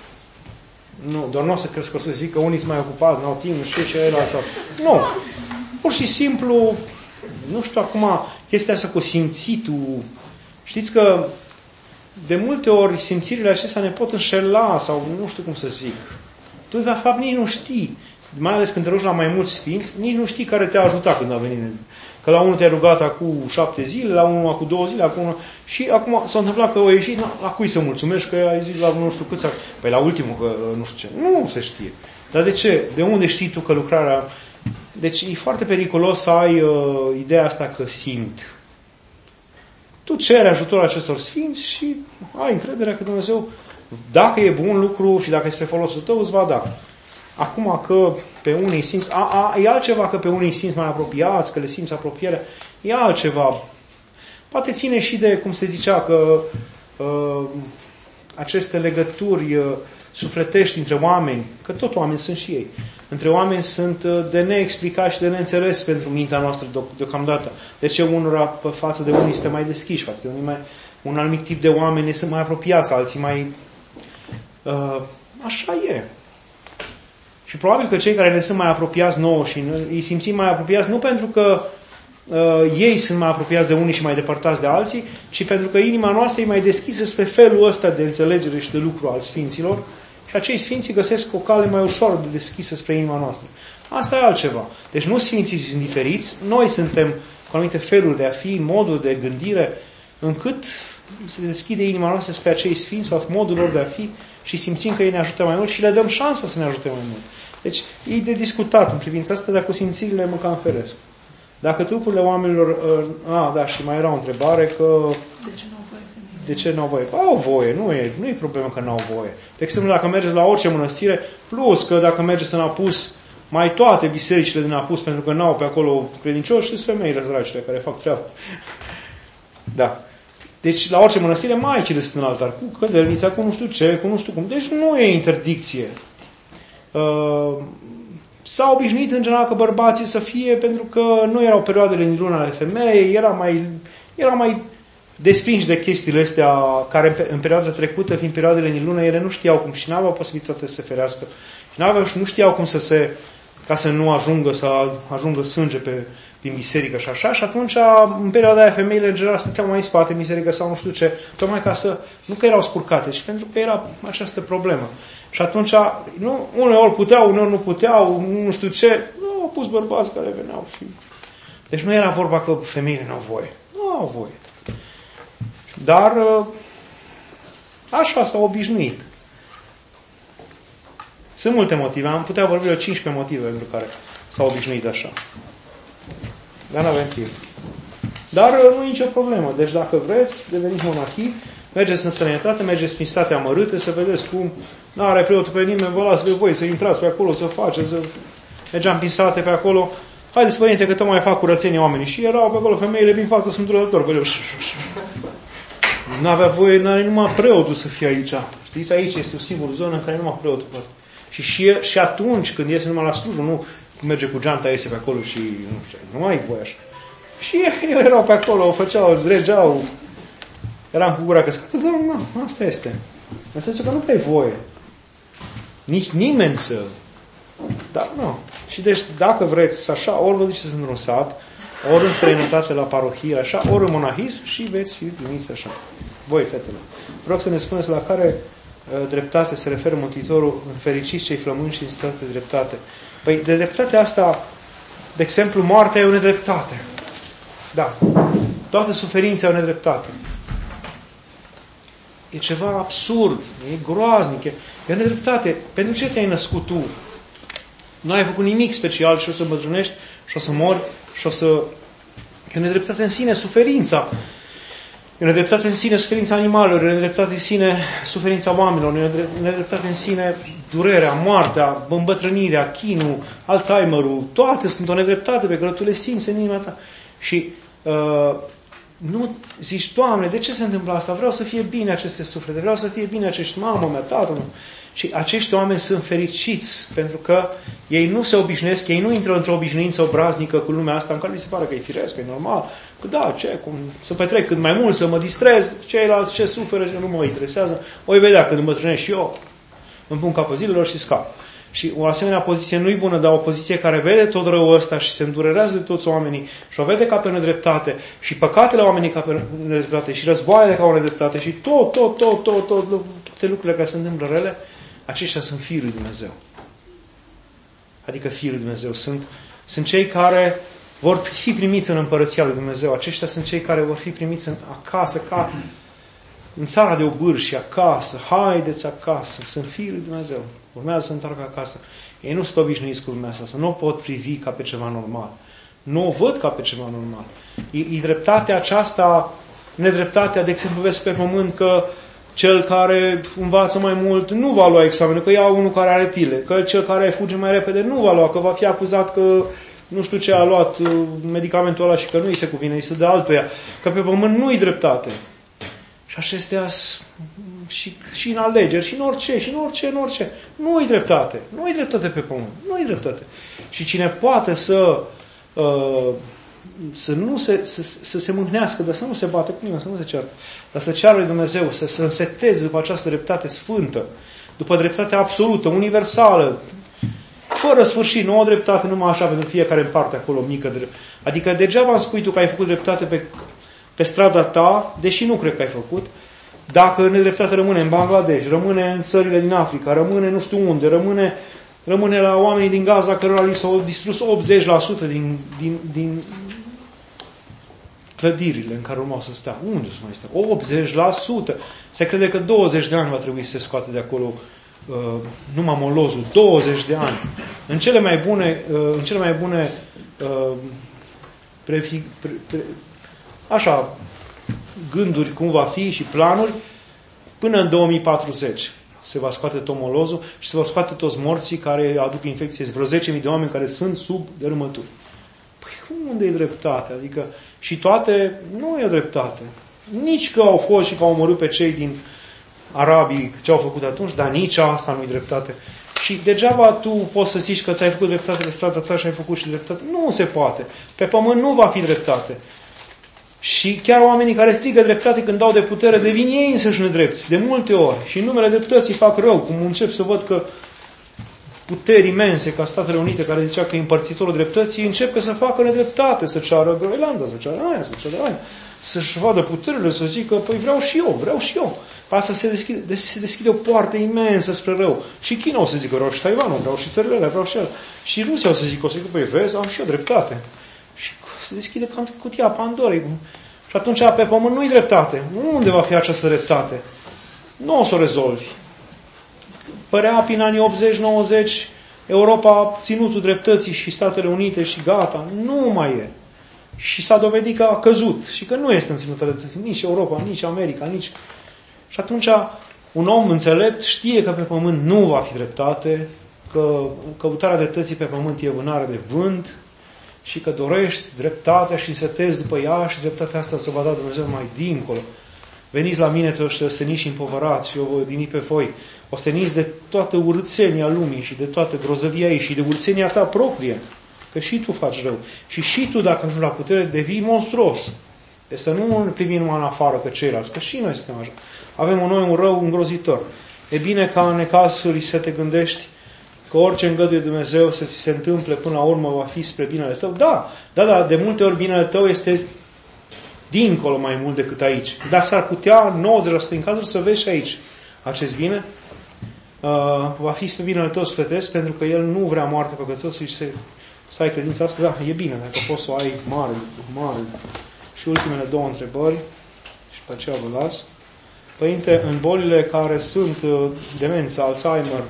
S1: Nu, doar nu o să crezi că o să zic că unii sunt mai ocupați, n-au timp, nu știu ce e la Nu. Pur și simplu, nu știu acum, chestia asta cu simțitul. Știți că de multe ori simțirile acestea ne pot înșela sau nu știu cum să zic. Tu de fapt nici nu știi. Mai ales când te rogi la mai mulți sfinți, nici nu știi care te-a ajutat când a venit. Că la unul te-ai rugat acum șapte zile, la unul acum două zile, acum... Și acum s-a întâmplat că o ieșit, la cui să mulțumești, că ai zis la nu știu câți... Păi la ultimul, că nu știu ce. Nu se știe. Dar de ce? De unde știi tu că lucrarea... Deci e foarte periculos să ai uh, ideea asta că simt. Tu ceri ajutorul acestor sfinți și ai încrederea că Dumnezeu, dacă e bun lucru și dacă e spre folosul tău, îți va da. Acum că pe unii simți, a, a, e altceva că pe unii simți mai apropiați, că le simți apropierea, e altceva. Poate ține și de, cum se zicea, că uh, aceste legături uh, sufletești între oameni, că tot oameni sunt și ei, între oameni sunt uh, de neexplicat și de neînțeles pentru mintea noastră de- deocamdată. De ce unora pe față de unii suntem mai deschiși, față de unii mai, un anumit tip de oameni sunt mai apropiați, alții mai... Uh, așa e. Și probabil că cei care ne sunt mai apropiați nouă și îi simțim mai apropiați nu pentru că uh, ei sunt mai apropiați de unii și mai depărtați de alții, ci pentru că inima noastră e mai deschisă spre felul ăsta de înțelegere și de lucru al sfinților și acei sfinții găsesc o cale mai ușor de deschisă spre inima noastră. Asta e altceva. Deci nu sfinții sunt diferiți, noi suntem cu anumite feluri de a fi, modul de gândire, încât se deschide inima noastră spre acei sfinți sau modul lor de a fi și simțim că ei ne ajută mai mult și le dăm șansa să ne ajute mai mult. Deci, e de discutat în privința asta, dar cu simțirile mă cam feresc. Dacă trupurile oamenilor... Uh, a, da, și mai era o întrebare că...
S2: De ce nu au voie femeile?
S1: De ce nu au voie? Au voie, nu e, nu e problemă că nu au voie. De exemplu, dacă mergeți la orice mănăstire, plus că dacă mergeți în Apus, mai toate bisericile din Apus, pentru că n-au pe acolo credincioși, sunt femeile dragile care fac treabă. Da. Deci, la orice mănăstire, maicile sunt în altar, cu cădălnița, cu nu știu ce, cu nu știu cum. Deci nu e interdicție. Uh, s-au obișnuit în general că bărbații să fie, pentru că nu erau perioadele din luna ale femeii, era mai, era mai desprinși de chestiile astea care în perioada trecută, fiind perioadele din lună, ele nu știau cum și n-aveau posibilitatea să se ferească. Și n-aveau, nu știau cum să se, ca să nu ajungă să ajungă sânge pe, din biserică și așa. Și atunci, în perioada aia, femeile în general stăteau mai în spate în biserică sau nu știu ce, tocmai ca să, nu că erau spurcate, ci pentru că era această problemă. Și atunci, nu, uneori puteau, uneori nu puteau, nu știu ce, nu au pus bărbați care veneau. Și... Deci nu era vorba că femeile nu au voie. Nu au voie. Dar așa s-au obișnuit. Sunt multe motive. Am putea vorbi de cincisprezece motive pentru care s-au obișnuit așa. Dar n-avem timp. Dar nu e nicio problemă. Deci dacă vreți, deveniți monahii, mergeți în străinătate, mergeți prin state amărâte, să vedeți cum n-are preotul pe nimeni, vă las pe voi să intrați pe acolo, să faceți, să... Mergeam prin sate pe acolo. Haideți, părinte, că tot mai fac curățenie oamenii. Și erau pe acolo femeile prin față, sunt rădători. Nu avea voie, n-are numai preotul să fie aici. Știți, aici este o singură zonă în care numai preotul poate. Și, și, și atunci, când iese numai la slujbă, nu merge cu geanta, iese pe acolo și nu știu, nu ai voie așa. Și ele erau pe acolo, o făceau, regeau. Eram cu gura căscată, dar nu, asta este. Asta zice că nu ai voie. Nici nimeni să... Dar nu. Și deci, dacă vreți așa, ori vă duceți într-un sat, ori în străinătate la parohie, așa, ori în monahism și veți fi primiți așa. Voi, fetele. Vreau să ne spuneți la care uh, dreptate se referă Mântuitorul, în fericiți cei flămânzi și în stări de dreptate. Păi, de dreptatea asta, de exemplu, moartea e o nedreptate. Da. Toate suferința e o nedreptate. E ceva absurd, e groaznic, e, e o nedreptate. Pentru ce te-ai născut tu? Nu ai făcut nimic special și o să bătrânești și o să mori și o să... E o nedreptate în sine suferința. E o nedreptate în sine suferința animalelor, e o nedreptate în sine suferința oamenilor, e o nedreptate în sine durerea, moartea, îmbătrânirea, chinul, Alzheimerul, toate sunt o nedreptate pe care tu le simți în inima ta. Și uh, nu zici, Doamne, de ce se întâmplă asta? Vreau să fie bine aceste suflete, vreau să fie bine acești mamă mea, tatăl meu. Și acești oameni sunt fericiți pentru că ei nu se obișnuiesc, ei nu intră într-o obișnuință obraznică cu lumea asta în care li se pare că e firesc, că e normal, că da, ce, cum, să petrec cât mai mult, să mă distrez, ceilalți ce suferă, nu mă interesează, o vedea când îmbătrânesc și eu, îmi pun capul zilelor și scap. Și o asemenea poziție nu-i bună, dar o poziție care vede tot răul ăsta și se îndurerează de toți oamenii și o vede ca pe nedreptate și păcatele oamenii ca pe nedreptate și războaiele ca o nedreptate și tot, tot, tot, tot, tot, tot toate lucrurile care se întâmplă rele, aceștia sunt fiii lui Dumnezeu. Adică fiii lui Dumnezeu. Sunt, sunt cei care vor fi primiți în împărăția lui Dumnezeu. Aceștia sunt cei care vor fi primiți în, acasă, ca în țara de obârși, acasă. Haideți acasă. Sunt fiii lui Dumnezeu. Urmează să întoarcă acasă. Ei nu sunt obișnuiți cu lumea asta. Să nu o pot privi ca pe ceva normal. Nu o văd ca pe ceva normal. E, e dreptatea aceasta, nedreptatea, de exemplu, vezi pe pământ că cel care învață mai mult nu va lua examenul, că ia unul care are pile, că cel care fuge mai repede nu va lua, că va fi acuzat că nu știu ce a luat medicamentul ăla și că nu îi se cuvine, îi se dă altuia, că pe pământ nu-i dreptate. Și acestea și, și în alegeri, și în orice, și în orice, în orice. Nu-i dreptate. Nu-i dreptate pe pământ. Nu-i dreptate. Și cine poate să uh, să nu se, să, să se mâhnească, dar să nu se bată cu nimeni, să nu se ceartă, dar să ceară lui Dumnezeu, să se înseteze după această dreptate sfântă, după dreptatea absolută, universală, fără sfârșit, nu o dreptate numai așa pentru fiecare în parte acolo mică. Adică degeaba îmi spui tu că ai făcut dreptate pe, pe strada ta, deși nu cred că ai făcut, dacă nedreptatea rămâne în Bangladesh, rămâne în țările din Africa, rămâne nu știu unde, rămâne, rămâne la oamenii din Gaza cărora li s-au distrus optzeci la sută din, din, din clădirile în care urmau să stea. Unde să mai stea? optzeci la sută. Se crede că douăzeci de ani va trebui să se scoate de acolo uh, numai molozul. douăzeci de ani. În cele mai bune, uh, în cele mai bune uh, prefi, pre, pre, așa, gânduri cum va fi și planuri, până în două mii patruzeci se va scoate tot molozul și se vor scoate toți morții care aduc infecție. Vreo zece mii de oameni care sunt sub dărâmături. Păi unde e dreptate? Adică și toate, nu e o dreptate. Nici că au fost și că au omorât pe cei din Arabii ce au făcut atunci, dar nici asta nu e dreptate. Și degeaba tu poți să zici că ți-ai făcut dreptate de strada ta și ai făcut și dreptate. Nu se poate. Pe pământ nu va fi dreptate. Și chiar oamenii care strigă dreptate când dau de putere devin ei însăși nedrepți. De multe ori. Și în numele dreptății fac rău. Cum încep să văd că puteri imense ca Statele Unite, care zicea că e împărțitorul dreptății, încep că să facă nedreptate, să ceară Groenlanda, să ceară aia, să ceară aia. Să-și vadă puterile, să zică, păi vreau și eu, vreau și eu. Asta se deschide, se deschide o poartă imensă spre rău. Și China o să zică, vreau și Taiwanul, vreau și țările alea, vreau și el. Și Rusia o să zică, o să zică, păi vezi, am și eu dreptate. Și se deschide ca cutia Pandorei. Și atunci pe pământ nu-i dreptate. Unde va fi această dreptate? Nu o să o rezolvi. Părea prin anii optzeci nouăzeci Europa ținutul dreptății și Statele Unite și gata. Nu mai e. Și s-a dovedit că a căzut și că nu este în ținutul dreptății nici Europa, nici America, nici... Și atunci un om înțelept știe că pe pământ nu va fi dreptate, că căutarea dreptății pe pământ e vânare de vânt și că dorești dreptatea și setezi după ea și dreptatea asta ți-o va da Dumnezeu mai dincolo. Veniți la mine toți osteniți și împovărați și eu voi odihni pe voi. Osteniți de toată urțenia lumii și de toată grozăvia ei și de urțenia ta proprie. Că și tu faci rău. Și și tu, dacă ajungi la putere, devii monstruos. Deci să nu ne privim numai în afară pe ceilalți, că și noi suntem așa. Avem în noi un rău îngrozitor. E bine ca în necazuri să te gândești că orice îngăduie Dumnezeu să ți se întâmple până la urmă va fi spre binele tău. Da, da, da, de multe ori binele tău este dincolo mai mult decât aici. Dar s-ar putea nouăzeci la sută din cazuri să vezi și aici acest bine. Uh, va fi spre binele tău sfătesc, pentru că El nu vrea moarte păcătosului și să, să ai credința asta. Da, e bine, dacă poți să o ai mare, mare. Și ultimele două întrebări și pe aceea vă las. Părinte, în bolile care sunt uh, demență, Alzheimer,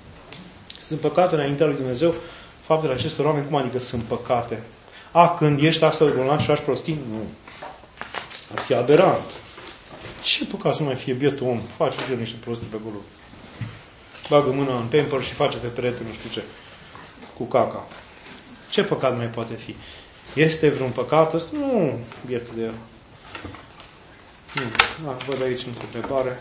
S1: sunt păcate înaintea lui Dumnezeu, faptele acestor oameni, cum adică sunt păcate? A, când ești astfel bolnav și faci prostii? Nu. Ar fi aberant. Ce păcat să mai fie bietul om? Face el niște prostii pe acolo. Bagă mâna în pamper și face pe perete nu știu ce. Cu caca. Ce păcat mai poate fi? Este vreun păcat ăsta? Nu, bietul de el. Nu. Da, văd aici într-o întrebare.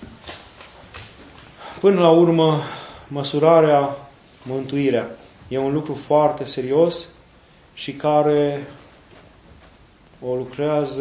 S1: Până la urmă, măsurarea, mântuirea e un lucru foarte serios și care o lucrează,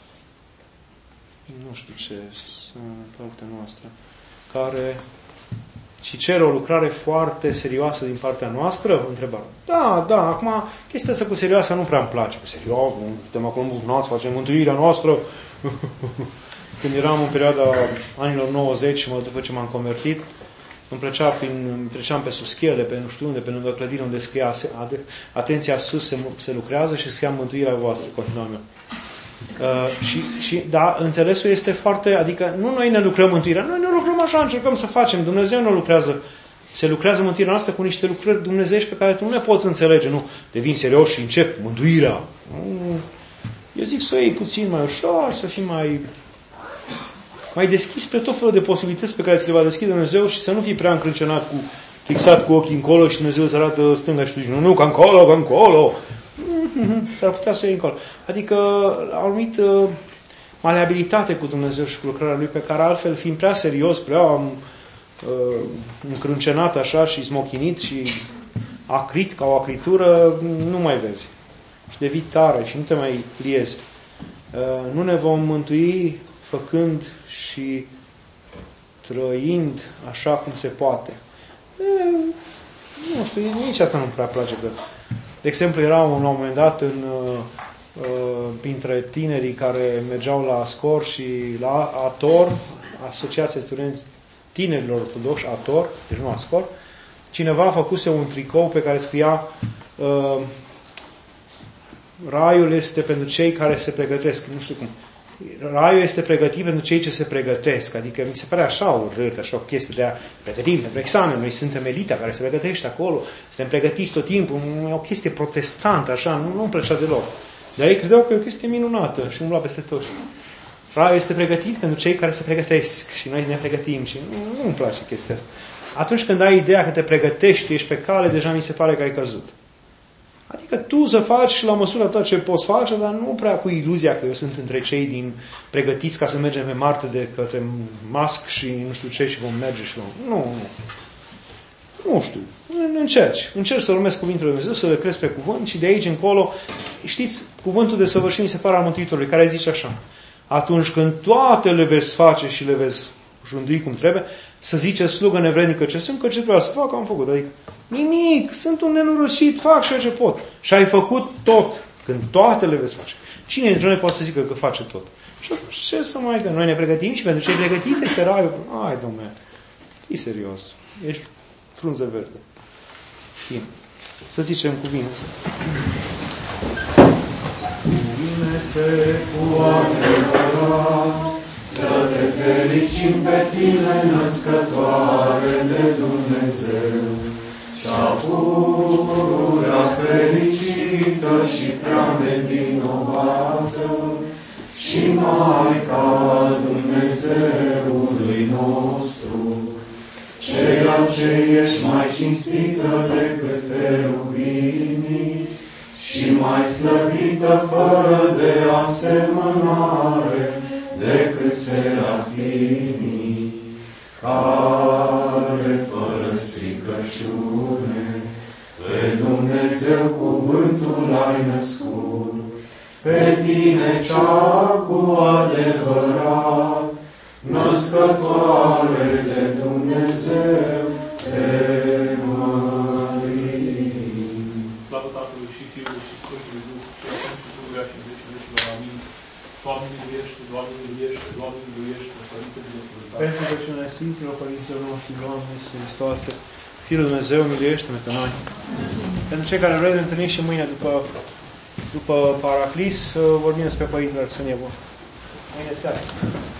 S1: nu știu ce, partea noastră, care și cere o lucrare foarte serioasă din partea noastră? Întrebare. Da, da, acum chestia asta cu serioasă nu prea îmi place. Serios, suntem acolo îmbucnați, facem mântuirea noastră. Când eram în perioada anilor nouăzeci, mă, după ce m-am convertit, îmi plăcea prin, treceam pe sub schele, pe nu știu unde, pe lângă clădire unde scria atenția sus se, se lucrează și scria mântuirea voastră, continuam eu. Uh, și, și, da, înțelesul este foarte, adică nu noi ne lucrăm mântuirea, noi ne lucrăm așa, încercăm să facem, Dumnezeu nu lucrează, se lucrează mântuirea noastră cu niște lucrări dumnezeiești pe care tu nu le poți înțelege, nu, devin serios și încep mântuirea. Eu zic să o iei puțin mai ușor, să fii mai mai deschis spre tot felul de posibilități pe care ți le va deschide Dumnezeu și să nu fii prea încrâncenat cu, fixat cu ochii încolo și Dumnezeu îți arată stânga și tu zici, nu, nu, că încolo, că încolo. Mm-hmm, s-ar putea să iei încolo. Adică au anumit uh, maleabilitate cu Dumnezeu și cu lucrarea Lui, pe care altfel, fiind prea serios, prea uh, încrâncenat așa și smochinit și acrit ca o acritură, nu mai vezi. Și devii tare și nu te mai liezi. Uh, nu ne vom mântui făcând și trăind așa cum se poate. E, nu știu, nici asta nu-mi prea place. Că, de exemplu, era un la un moment dat în, uh, printre tinerii care mergeau la Scor și la Ator, Asociația Tinerilor Ortodoxi, Ator, deci nu Ascor, cineva a făcuse un tricou pe care scria uh, Raiul este pentru cei care se pregătesc. Nu știu cum. Raiul este pregătit pentru cei ce se pregătesc. Adică mi se pare așa urât, așa o chestie de a pregătim pentru examen. Noi suntem elita care se pregătește acolo. Suntem pregătiți tot timpul. E o chestie protestantă, așa. Nu, nu-mi plăcea deloc. Dar ei credeau că e o chestie minunată și umbla peste tot. Raiul este pregătit pentru cei care se pregătesc. Și noi ne pregătim. Și nu, nu-mi place chestia asta. Atunci când ai ideea că te pregătești, tu ești pe cale, deja mi se pare că ai căzut. Adică tu să faci la măsura ta ce poți face, dar nu prea cu iluzia că eu sunt între cei din pregătiți ca să mergem pe Marte de către Musk și nu știu ce și vom merge și vom... Nu, nu. Nu știu. Încerci. Încerci să urmezi cuvintele lui Dumnezeu, să le crezi pe cuvânt și de aici încolo, știți, cuvântul de săvârșire mi se pare al Mântuitorului, care zice așa: atunci când toate le veți face și le veți jundui cum trebuie, să zice slugă nevrednică ce sunt, că ce trebuia să fac, am făcut. Adică nimic, sunt un nenorocit, fac și ce pot. Și ai făcut tot, când toate le veți face. Cine dintre noi poate să zică că face tot? Și atunci ce să mai gândim? Noi ne pregătim și pentru cei pregătiți este raiul. Hai, dom'le, e serios. Ești frunză verde. Bine. Să zicem cuvinte. Cuvinte-se cu adevărat, să te fericim pe tine, născătoare de Dumnezeu, și-a pururea fericită și prea nevinovată, și Maica Dumnezeului nostru, ceea ce ești mai cinstită decât cherubinii și mai slăvită fără de asemănare decât serafimii, care fără stricăciune pe Dumnezeu cuvântul ai născut, pe tine cea cu adevărat, născătoare de Dumnezeu, te mărim.
S4: Slavă Tatălui și Fiului și Sfântului Duh, și acum și pururea și în vecii vecilor. Amin. Doamne miluiește, Doamne miluiește, Doamne miluiește, Părinte binecuvântat.
S1: Pentru rugăciunea Sfinților Părinților noștri, Doamne, Iisuse Hristoase, Fiul Dumnezeu, miluiește-ne pe noi. Pentru cei care vreți să întâlniți și mâine după, după Paraclis, vorbim despre Părintele Arsenie Bun. Mâine seara.